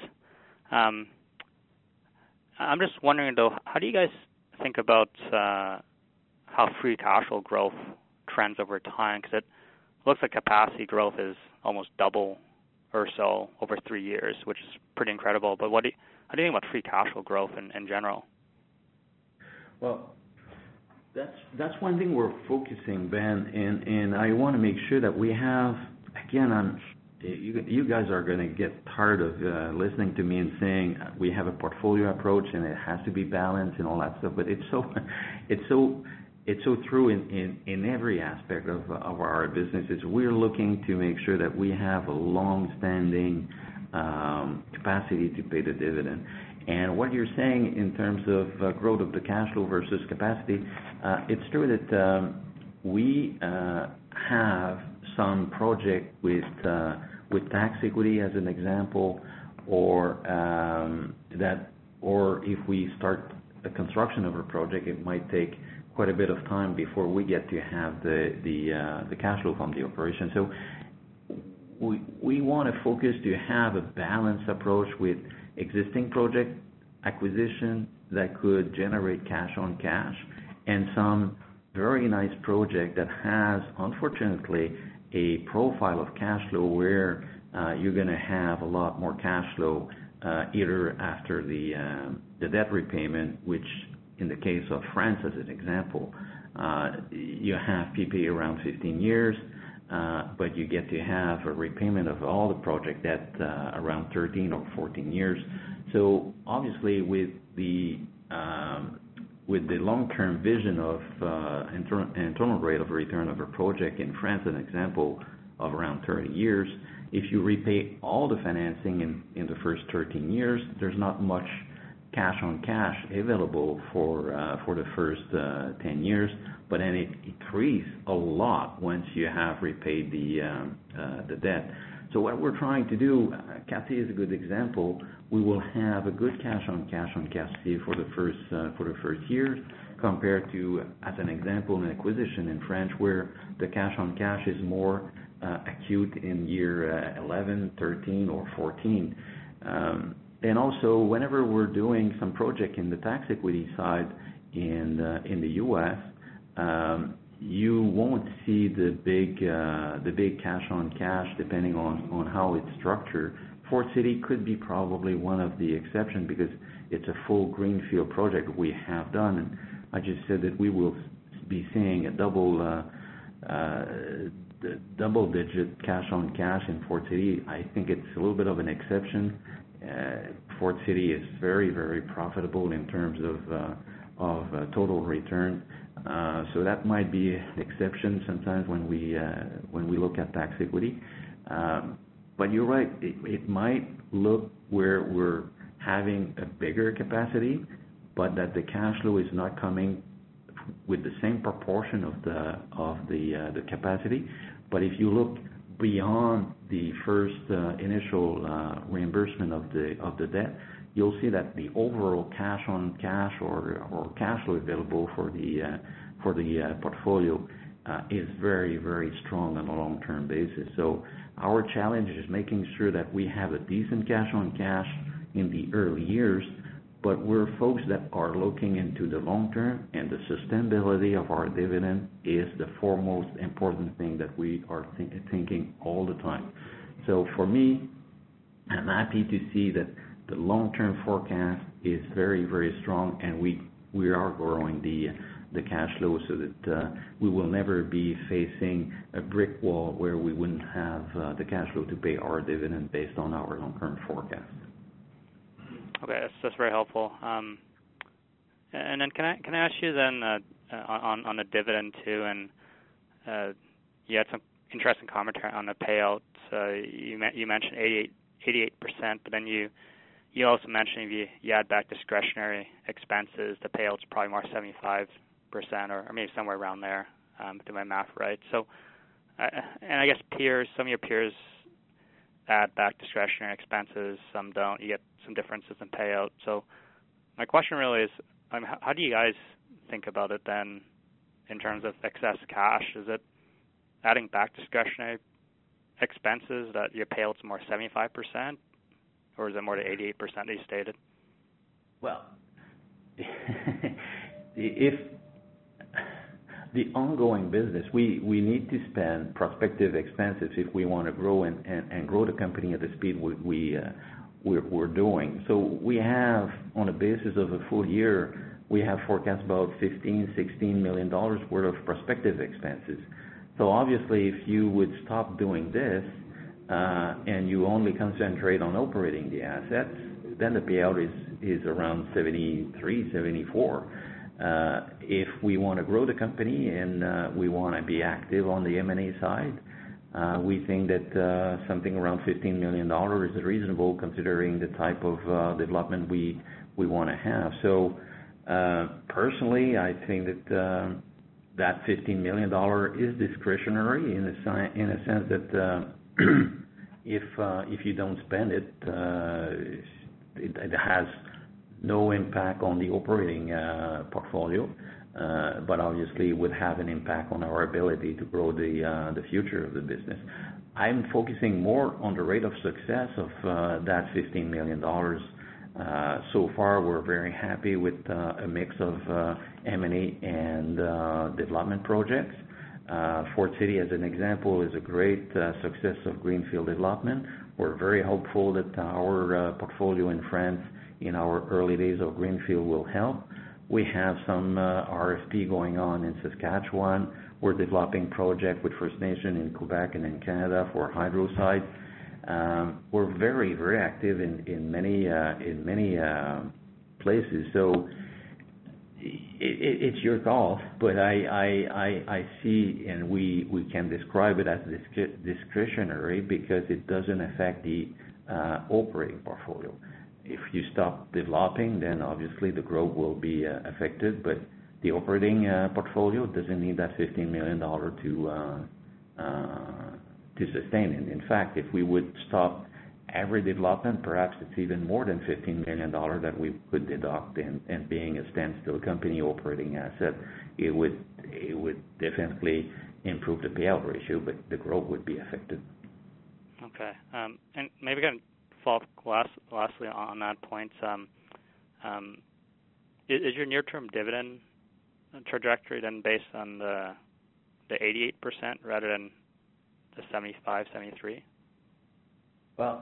I'm just wondering, though, how do you guys think about how free cash flow growth trends over time? Because it looks like capacity growth is almost double or so over 3 years, which is pretty incredible. But how do you think about free cash flow growth in general? Well, that's one thing we're focusing, Ben, and I want to make sure that we have, again, you guys are going to get tired of listening to me and saying we have a portfolio approach and it has to be balanced and all that stuff. But it's so true in every aspect of our businesses. We're looking to make sure that we have a long-standing capacity to pay the dividend. And what you're saying in terms of growth of the cash flow versus capacity, it's true that we have some project with tax equity as an example, or if we start the construction of a project, it might take quite a bit of time before we get to have the cash flow from the operation. So we want to focus to have a balanced approach with existing project acquisition that could generate cash on cash, and some very nice project that has, unfortunately, a profile of cash flow where you're going to have a lot more cash flow either after the debt repayment, which in the case of France as an example, you have PPA around 15 years, but you get to have a repayment of all the project debt around 13 or 14 years. So obviously with the long-term vision of internal rate of return of a project in France, an example of around 30 years, if you repay all the financing in the first 13 years, there's not much cash on cash available for the first 10 years, but then it increases a lot once you have repaid the debt. So what we're trying to do, Cathy is a good example. We will have a good cash on cash for the first year, compared to, as an example, an acquisition in France where the cash on cash is more acute in year 11, 13, or 14. And also, whenever we're doing some project in the tax equity side in the U.S., you won't see the big cash on cash depending on how it's structured. Fort City could be probably one of the exceptions because it's a full greenfield project we have done. And I just said that we will be seeing a double-digit cash on cash in Fort City. I think it's a little bit of an exception. Fort City is very, very profitable in terms of total return. So that might be an exception sometimes when we look at tax equity. But you're right, it might look where we're having a bigger capacity, but that the cash flow is not coming with the same proportion of the capacity. But if you look beyond the first initial reimbursement of the debt, you'll see that the overall cash on cash or cash flow available for the portfolio is very, very strong on a long-term basis. So our challenge is making sure that we have a decent cash on cash in the early years, but we're folks that are looking into the long term, and the sustainability of our dividend is the foremost important thing that we are thinking all the time. So for me, I'm happy to see that the long-term forecast is very, very strong, and we are growing the cash flow so that we will never be facing a brick wall where we wouldn't have the cash flow to pay our dividend based on our long-term forecast. Okay, that's very helpful. And then can I ask you then on the dividend too? And you had some interesting commentary on the payout. You mentioned 88%, but then you you also mentioned if you add back discretionary expenses, the payout's probably more 75% or maybe somewhere around there, do my math right. So, and I guess some of your peers add back discretionary expenses, some don't. You get some differences in payout. So my question really is, how do you guys think about it then in terms of excess cash? Is it adding back discretionary expenses that your payout's more 75%, or is it more to 88% that you stated? Well, if the ongoing business, we need to spend prospective expenses if we want to grow and grow the company at the speed we're doing. So we have, on a basis of a full year, we have forecast about $15-16 million worth of prospective expenses. So obviously, if you would stop doing this and you only concentrate on operating the assets, then the payout is around 73, 74. If we want to grow the company and we want to be active on the M&A side, we think that something around $15 million is reasonable considering the type of development we want to have. So personally, I think that that $15 million is discretionary in a sense that if you don't spend it, it has no impact on the operating portfolio, but obviously would have an impact on our ability to grow the future of the business. I'm focusing more on the rate of success of that $15 million. So far, we're very happy with a mix of M&A and development projects. Fort City, as an example, is a great success of greenfield development. We're very hopeful that our portfolio in France in our early days of greenfield will help. We have some RFP going on in Saskatchewan. We're developing project with First Nation in Quebec and in Canada for hydro side. We're very, very active in many places. So it's your call, but I see, and we can describe it as discretionary because it doesn't affect the operating portfolio. If you stop developing, then obviously the growth will be affected, but the operating portfolio doesn't need that $15 million to sustain it. In fact, if we would stop every development, perhaps it's even more than $15 million that we could deduct, and being a standstill company operating asset, it would definitely improve the payout ratio, but the growth would be affected. Okay, and maybe going to follow up lastly on that point, is your near-term dividend trajectory then based on the 88% rather than the 75, 73? Well,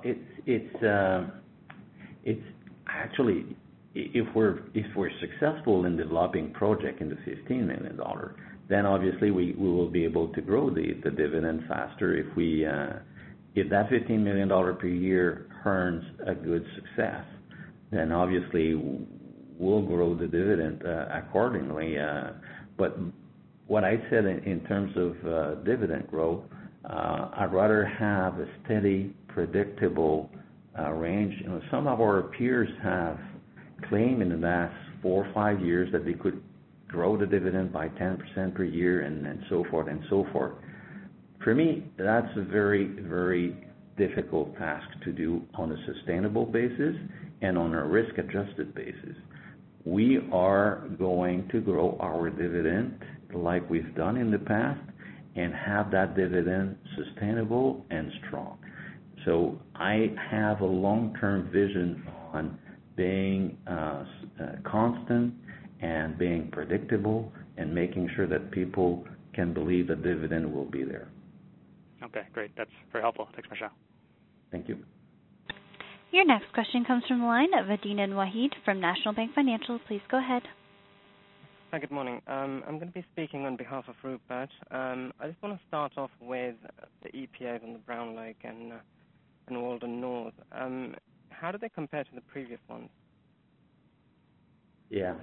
it's actually, if we're successful in developing project in the $15 million, then obviously we will be able to grow the dividend faster if that $15 million per year earns a good success, then obviously we'll grow the dividend accordingly. But what I said in terms of dividend growth, I'd rather have a steady, predictable range. You know, some of our peers have claimed in the last 4 or 5 years that they could grow the dividend by 10% per year and so forth and so forth. For me, that's a very, very difficult task to do on a sustainable basis and on a risk-adjusted basis. We are going to grow our dividend like we've done in the past and have that dividend sustainable and strong. So I have a long-term vision on being constant and being predictable and making sure that people can believe the dividend will be there. Okay, great. That's very helpful. Thanks, Michel. Thank you. Your next question comes from the line of Adnan Wahid from National Bank Financial. Please go ahead. Hi, good morning. I'm going to be speaking on behalf of Rupert. I just want to start off with the EPAs on the Brown Lake and Walden North. How do they compare to the previous ones? Yeah.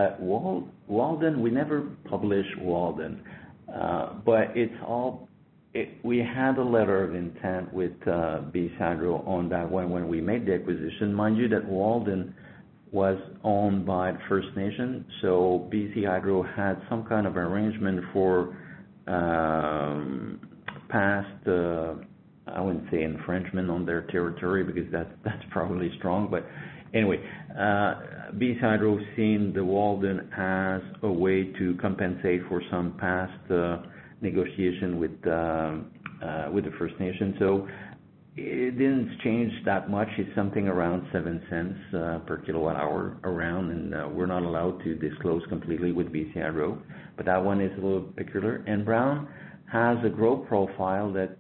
Walden, we never publish Walden, but it's all we had a letter of intent with BC Hydro on that one when we made the acquisition. Mind you that Walden was owned by the First Nation, so BC Hydro had some kind of arrangement for past, I wouldn't say infringement on their territory because that's probably strong, but anyway, BC Hydro seen the Walden as a way to compensate for some past negotiation with the First Nation. So it didn't change that much. It's something around 7 cents per kilowatt hour around, and we're not allowed to disclose completely with BC Hydro, but that one is a little peculiar. And Brown has a growth profile that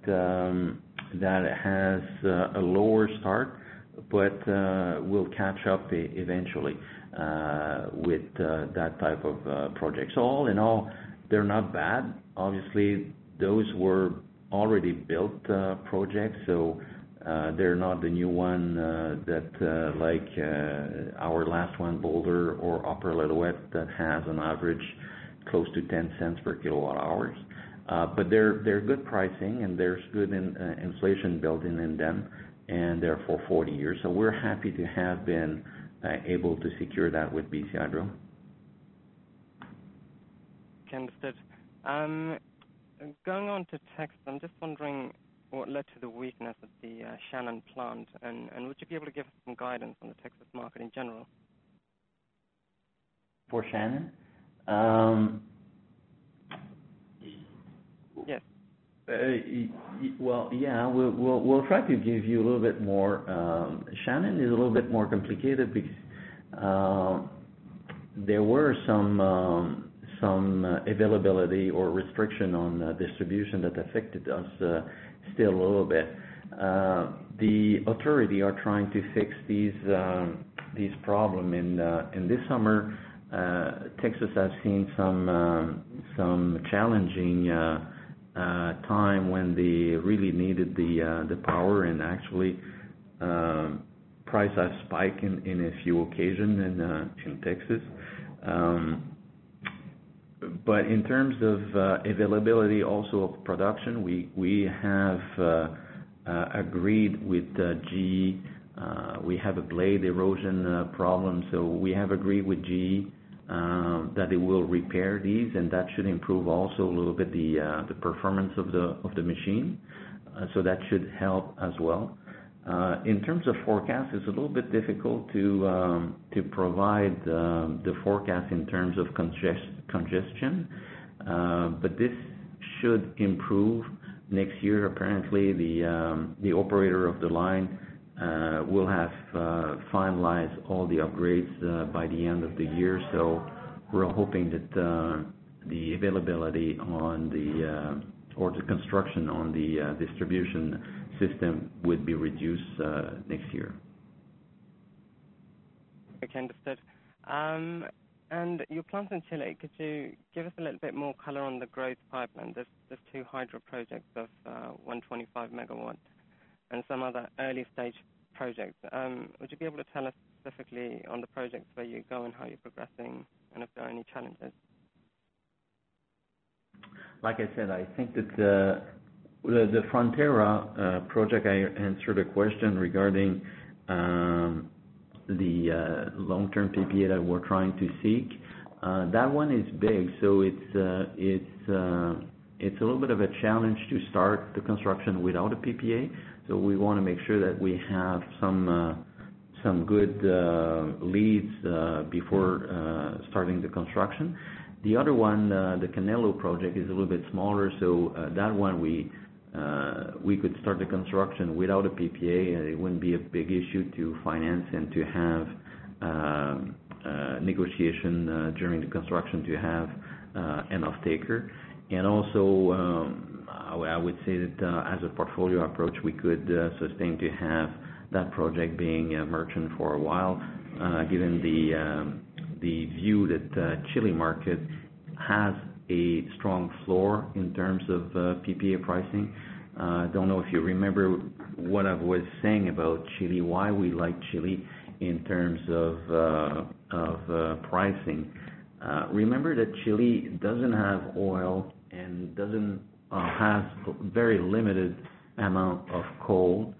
has a lower start, but will catch up eventually with that type of project. So all in all, they're not bad. Obviously, those were already built projects, so they're not the new one that like our last one, Boulder or Upper Lillooet, that has an average close to 10 cents per kilowatt hours. But they're good pricing, and there's good inflation built in them, and they're for 40 years. So we're happy to have been able to secure that with BC Hydro. Okay, understood. Going on to Texas, I'm just wondering what led to the weakness of the Shannon plant, and would you be able to give us some guidance on the Texas market in general? For Shannon? Yes. Well, yeah, we'll try to give you a little bit more. Shannon is a little bit more complicated because there were some availability or restriction on distribution that affected us still a little bit. The authority are trying to fix these problems. In this summer, Texas has seen some challenging time when they really needed the power, and actually price has spiked in a few occasions in Texas. But in terms of availability also of production, we have agreed with GE. We have a blade erosion problem, so we have agreed with GE that they will repair these, and that should improve also a little bit the performance of the machine. So that should help as well. In terms of forecast, it's a little bit difficult to provide the forecast in terms of congestion, but this should improve next year. Apparently, the operator of the line will have finalized all the upgrades by the end of the year. So we're hoping that the availability on or the construction on the distribution system would be reduced next year. Okay, understood. And your plants in Chile, could you give us a little bit more color on the growth pipeline? There's two hydro projects of 125 megawatts and some other early stage projects. Would you be able to tell us specifically on the projects where you go and how you're progressing, and if there are any challenges? Like I said, I think that the Frontera project, I answered a question regarding the long-term PPA that we're trying to seek. That one is big, so it's a little bit of a challenge to start the construction without a PPA. So we want to make sure that we have some good leads before starting the construction. The other one, the Canelo project, is a little bit smaller, so that one we could start the construction without a PPA, and it wouldn't be a big issue to finance and to have negotiation during the construction to have an off-taker. And also, I would say that as a portfolio approach, we could sustain to have that project being a merchant for a while, given the view that Chile market has a strong floor in terms of PPA pricing. I don't know if you remember what I was saying about Chile, why we like Chile in terms of pricing. Remember that Chile doesn't have oil and doesn't has very limited amount of coal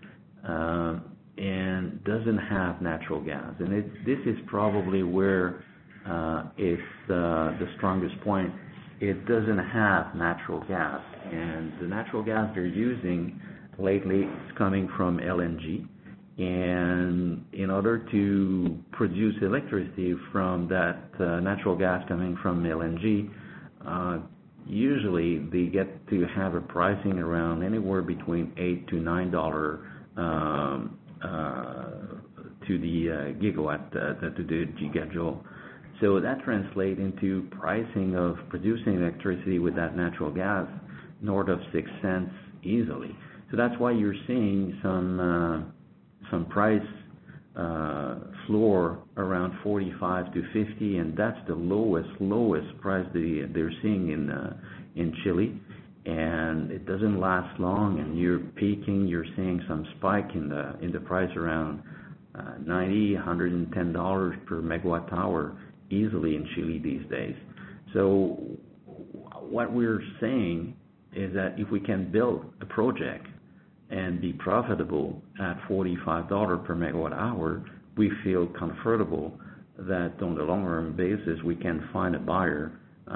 and doesn't have natural gas. And this is probably where it's the strongest point. It doesn't have natural gas, and the natural gas they're using lately is coming from LNG. And in order to produce electricity from that natural gas coming from LNG, usually they get to have a pricing around anywhere between $8 to $9 to the gigawatt, to the gigajoule. So that translates into pricing of producing electricity with that natural gas north of 6 cents easily. So that's why you're seeing some price floor around 45 to 50, and that's the lowest price they're seeing in Chile. And it doesn't last long, and you're seeing some spike in the price around $90, $110 per megawatt hour easily in Chile these days. So what we're saying is that if we can build a project and be profitable at $45 per megawatt hour, we feel comfortable that on the long-run basis we can find a buyer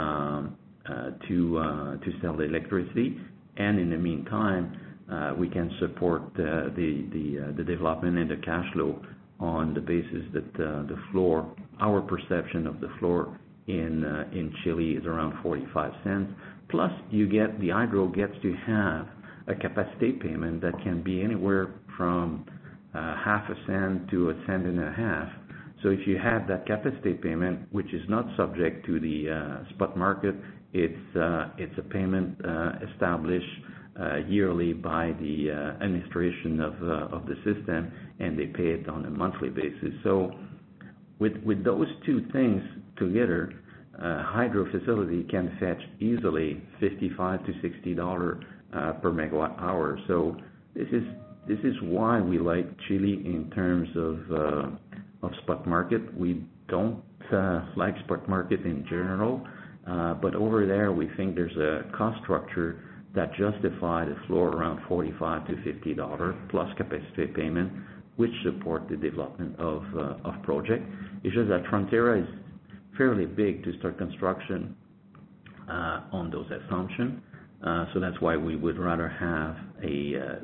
to sell the electricity, and in the meantime we can support the development and the cash flow on the basis that the floor, our perception of the floor in Chile is around 45 cents. Plus, the hydro gets to have a capacity payment that can be anywhere from half a cent to a cent and a half. So if you have that capacity payment, which is not subject to the spot market, it's a payment established yearly by the administration of the system, and they pay it on a monthly basis. So with those two things together, hydro facility can fetch easily $55 to $60 per megawatt hour. So this is why we like Chile in terms of spot market. We don't like spot market in general, but over there we think there's a cost structure that justifies a floor around $45 to $50 plus capacity payment, which support the development of project. It's just that Frontera is fairly big to start construction on those assumptions. So that's why we would rather have a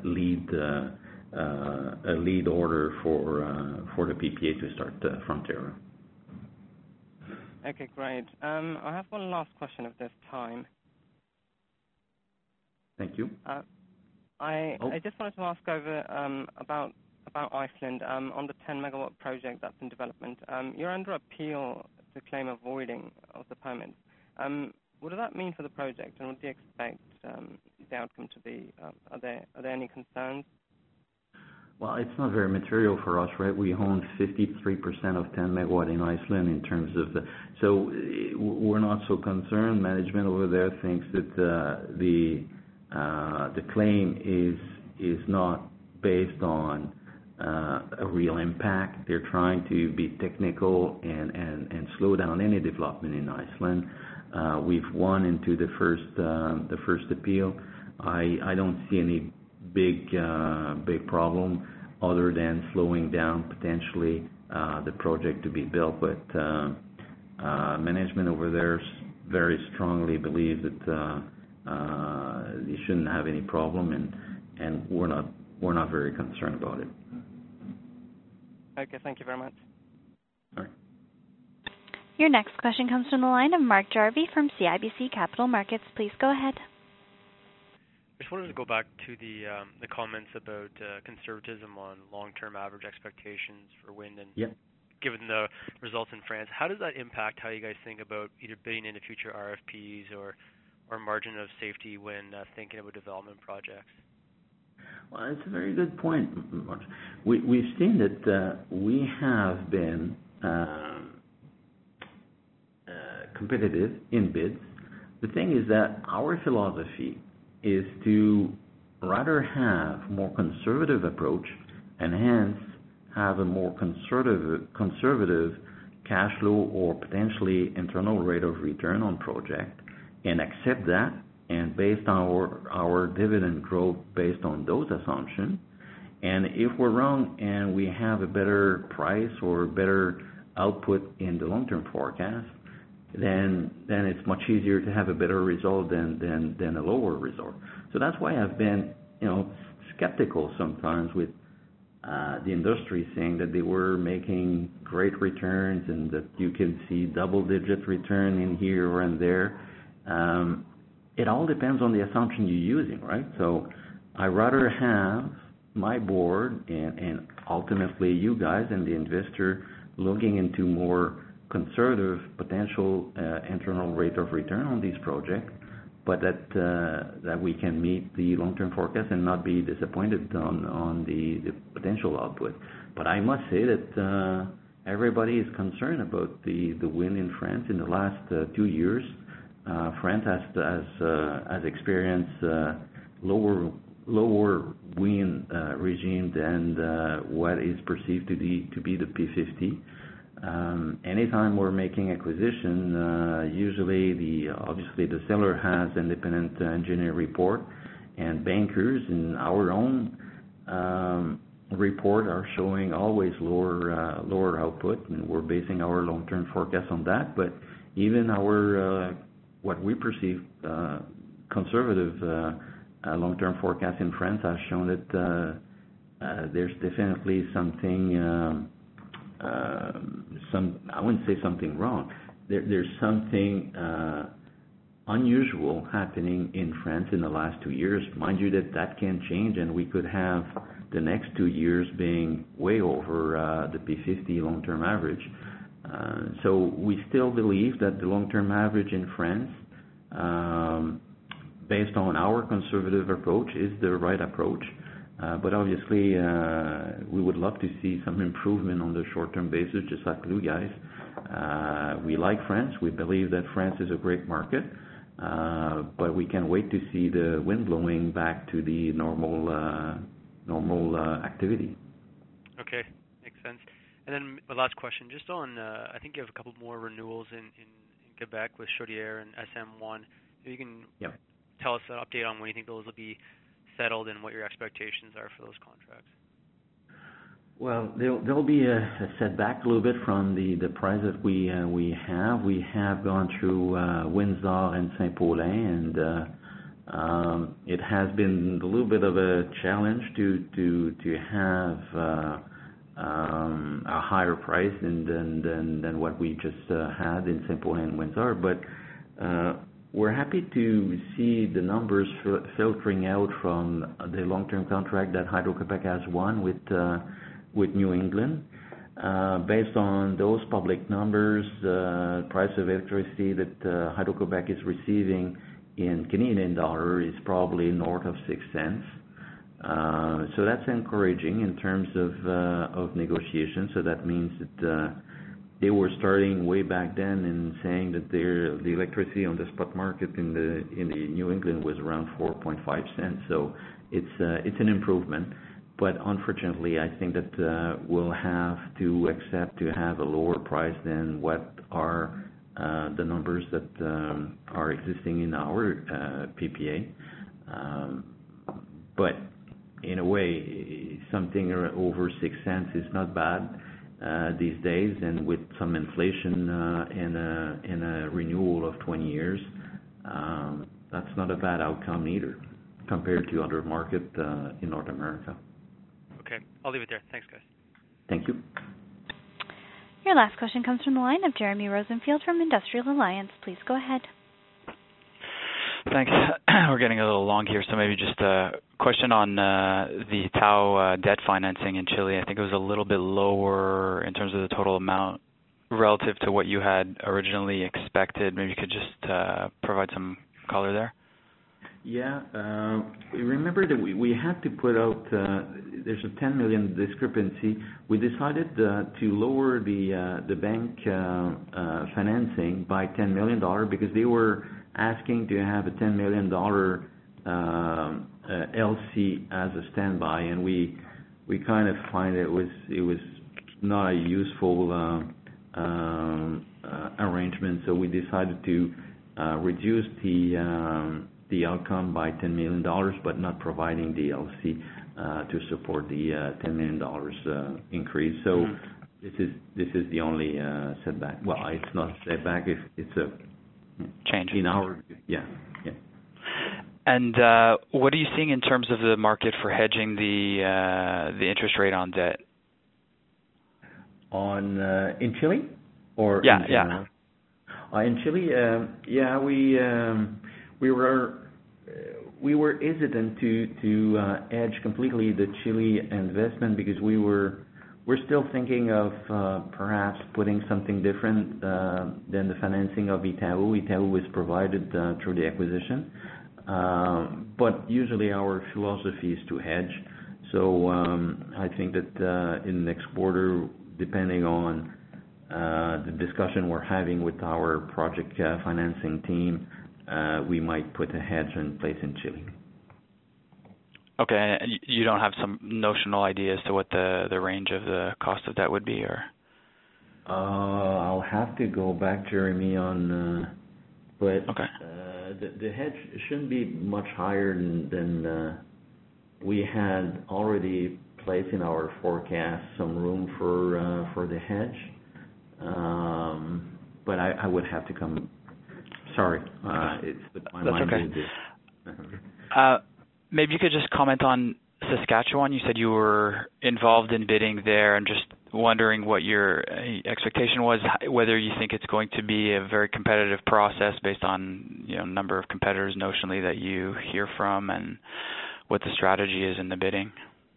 lead order for the PPA to start Frontera. Okay, great. I have one last question at this time. Thank you. I just wanted to ask over about Iceland on the 10 megawatt project that's in development. You're under appeal to claim avoiding of the permits. What does that mean for the project, and what do you expect the outcome to be? Are there any concerns? Well, it's not very material for us, right? We own 53% of 10 megawatt in Iceland in terms of so we're not so concerned. Management over there thinks that the claim is not based on a real impact. They're trying to be technical and slow down any development in Iceland. We've won into the first appeal. I don't see any big problem other than slowing down potentially the project to be built. But management over there very strongly believes that they shouldn't have any problem, and we're not very concerned about it. Okay, thank you very much. All right. Your next question comes from the line of Mark Jarvi from CIBC Capital Markets. Please go ahead. I just wanted to go back to the comments about conservatism on long-term average expectations for wind, and given the results in France, how does that impact how you guys think about either bidding into future RFPs or margin of safety when thinking about development projects? Well, it's a very good point. We've seen that we have been competitive in bids. The thing is that our philosophy is to rather have more conservative approach and hence have a more conservative cash flow or potentially internal rate of return on project, and accept that and based on our dividend growth based on those assumptions. And if we're wrong and we have a better price or better output in the long-term forecast, then it's much easier to have a better result than a lower result. So that's why I've been, skeptical sometimes with the industry saying that they were making great returns and that you can see double-digit return in here or in there. It all depends on the assumption you're using, right? So I rather have my board and ultimately you guys and the investor looking into more conservative potential internal rate of return on these projects, but that we can meet the long-term forecast and not be disappointed on the potential output. But I must say that everybody is concerned about the wind in France. In the last 2 years, France has experienced lower wind regime than what is perceived to be the P50. Anytime we're making acquisition, usually obviously the seller has independent engineer report, and bankers in our own report are showing always lower output, and we're basing our long-term forecast on that. But even our what we perceive conservative long-term forecast in France has shown that there's definitely something. I wouldn't say something wrong. There's something unusual happening in France in the last 2 years. Mind you that can change, and we could have the next 2 years being way over the P50 long-term average. So we still believe that the long-term average in France, based on our conservative approach, is the right approach. But obviously, we would love to see some improvement on the short-term basis, just like you guys. We like France. We believe that France is a great market, but we can't wait to see the wind blowing back to the normal activity. Okay, makes sense. And then my last question, just on, I think you have a couple more renewals in Quebec with Chaudière and SM1. If you can tell us an update on when you think those will be settled and what your expectations are for those contracts. Well, there'll be a setback a little bit from the price that we have. We have gone through Windsor and Saint-Paulin, and it has been a little bit of a challenge to have a higher price than what we just had in Saint-Paulin and Windsor. But we're happy to see the numbers filtering out from the long-term contract that Hydro-Québec has won with New England. Based on those public numbers, price of electricity that Hydro-Québec is receiving in Canadian dollar is probably north of 6 cents. So that's encouraging in terms of negotiation. So that means that they were starting way back then and saying that the electricity on the spot market in the New England was around 4.5 cents. So it's an improvement. But unfortunately, I think that we'll have to accept to have a lower price than what are the numbers that are existing in our PPA. But in a way, something over 6 cents is not bad these days, and with some inflation in a renewal of 20 years, that's not a bad outcome either compared to other markets in North America. Okay, I'll leave it there. Thanks, guys. Thank you. Your last question comes from the line of Jeremy Rosenfield from Industrial Alliance. Please go ahead. Thanks. We're getting a little long here, so maybe just a question on the Tau debt financing in Chile. I think it was a little bit lower in terms of the total amount relative to what you had originally expected. Maybe you could just provide some color there. Yeah. Remember that we had to put out, there's a 10 million discrepancy. We decided to lower the bank financing by $10 million because they were asking to have a $10 million LC as a standby, and we kind of find it was not a useful arrangement, so we decided to reduce the the outcome by $10 million, but not providing the LC to support the $10 million increase. So this is the only setback. Well, it's not a setback. It's a change in our yeah. And what are you seeing in terms of the market for hedging the interest rate on debt? On in Chile or yeah, in general? In Chile, we were hesitant to hedge completely the Chile investment because we're still thinking of perhaps putting something different than the financing of Itaú. Itaú was provided through the acquisition, but usually our philosophy is to hedge. So I think that in the next quarter, depending on the discussion we're having with our project financing team, we might put a hedge in place in Chile. Okay, and you don't have some notional idea as to what the range of the cost of that would be, or? I'll have to go back, Jeremy, on, but okay. The hedge shouldn't be much higher than we had already placed in our forecast some room for the hedge. But I would have to come. Sorry, it's my That's mind. Okay. Maybe you could just comment on Saskatchewan. You said you were involved in bidding there. I'm just wondering what your expectation was, whether you think it's going to be a very competitive process based on number of competitors notionally that you hear from, and what the strategy is in the bidding.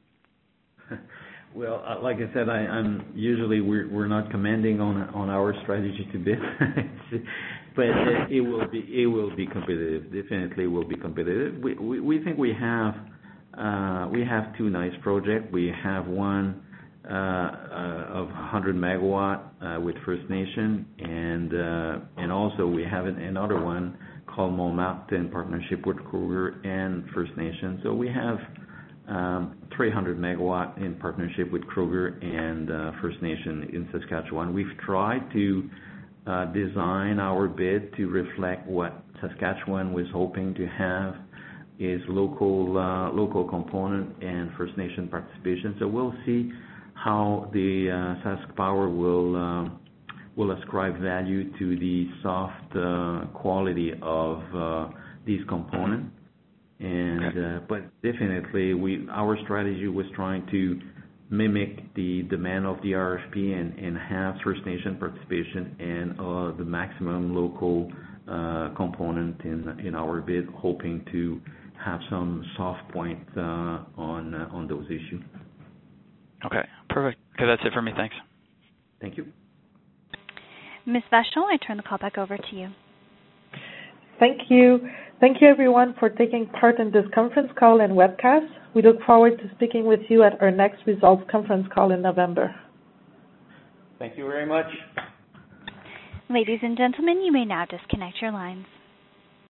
Well, like I said, I'm usually we're not commenting on our strategy to bid, but it will be competitive. Definitely will be competitive. We think we have two nice projects. We have one of 100 megawatt with First Nation, and also we have another one called Montmartre in partnership with Kruger and First Nation. So we have 300 megawatt in partnership with Kruger and First Nation in Saskatchewan. We've tried to design our bid to reflect what Saskatchewan was hoping to have, is local component and First Nation participation. So we'll see how the Sask Power will ascribe value to the soft quality of these components. And but definitely our strategy was trying to mimic the demand of the RFP and have First Nation participation and the maximum local component in our bid, hoping to have some soft point on those issues. Okay, perfect. Okay, that's it for me. Thanks. Thank you. Ms. Vachon, I turn the call back over to you. Thank you. Thank you, everyone, for taking part in this conference call and webcast. We look forward to speaking with you at our next results conference call in November. Thank you very much. Ladies and gentlemen, you may now disconnect your lines.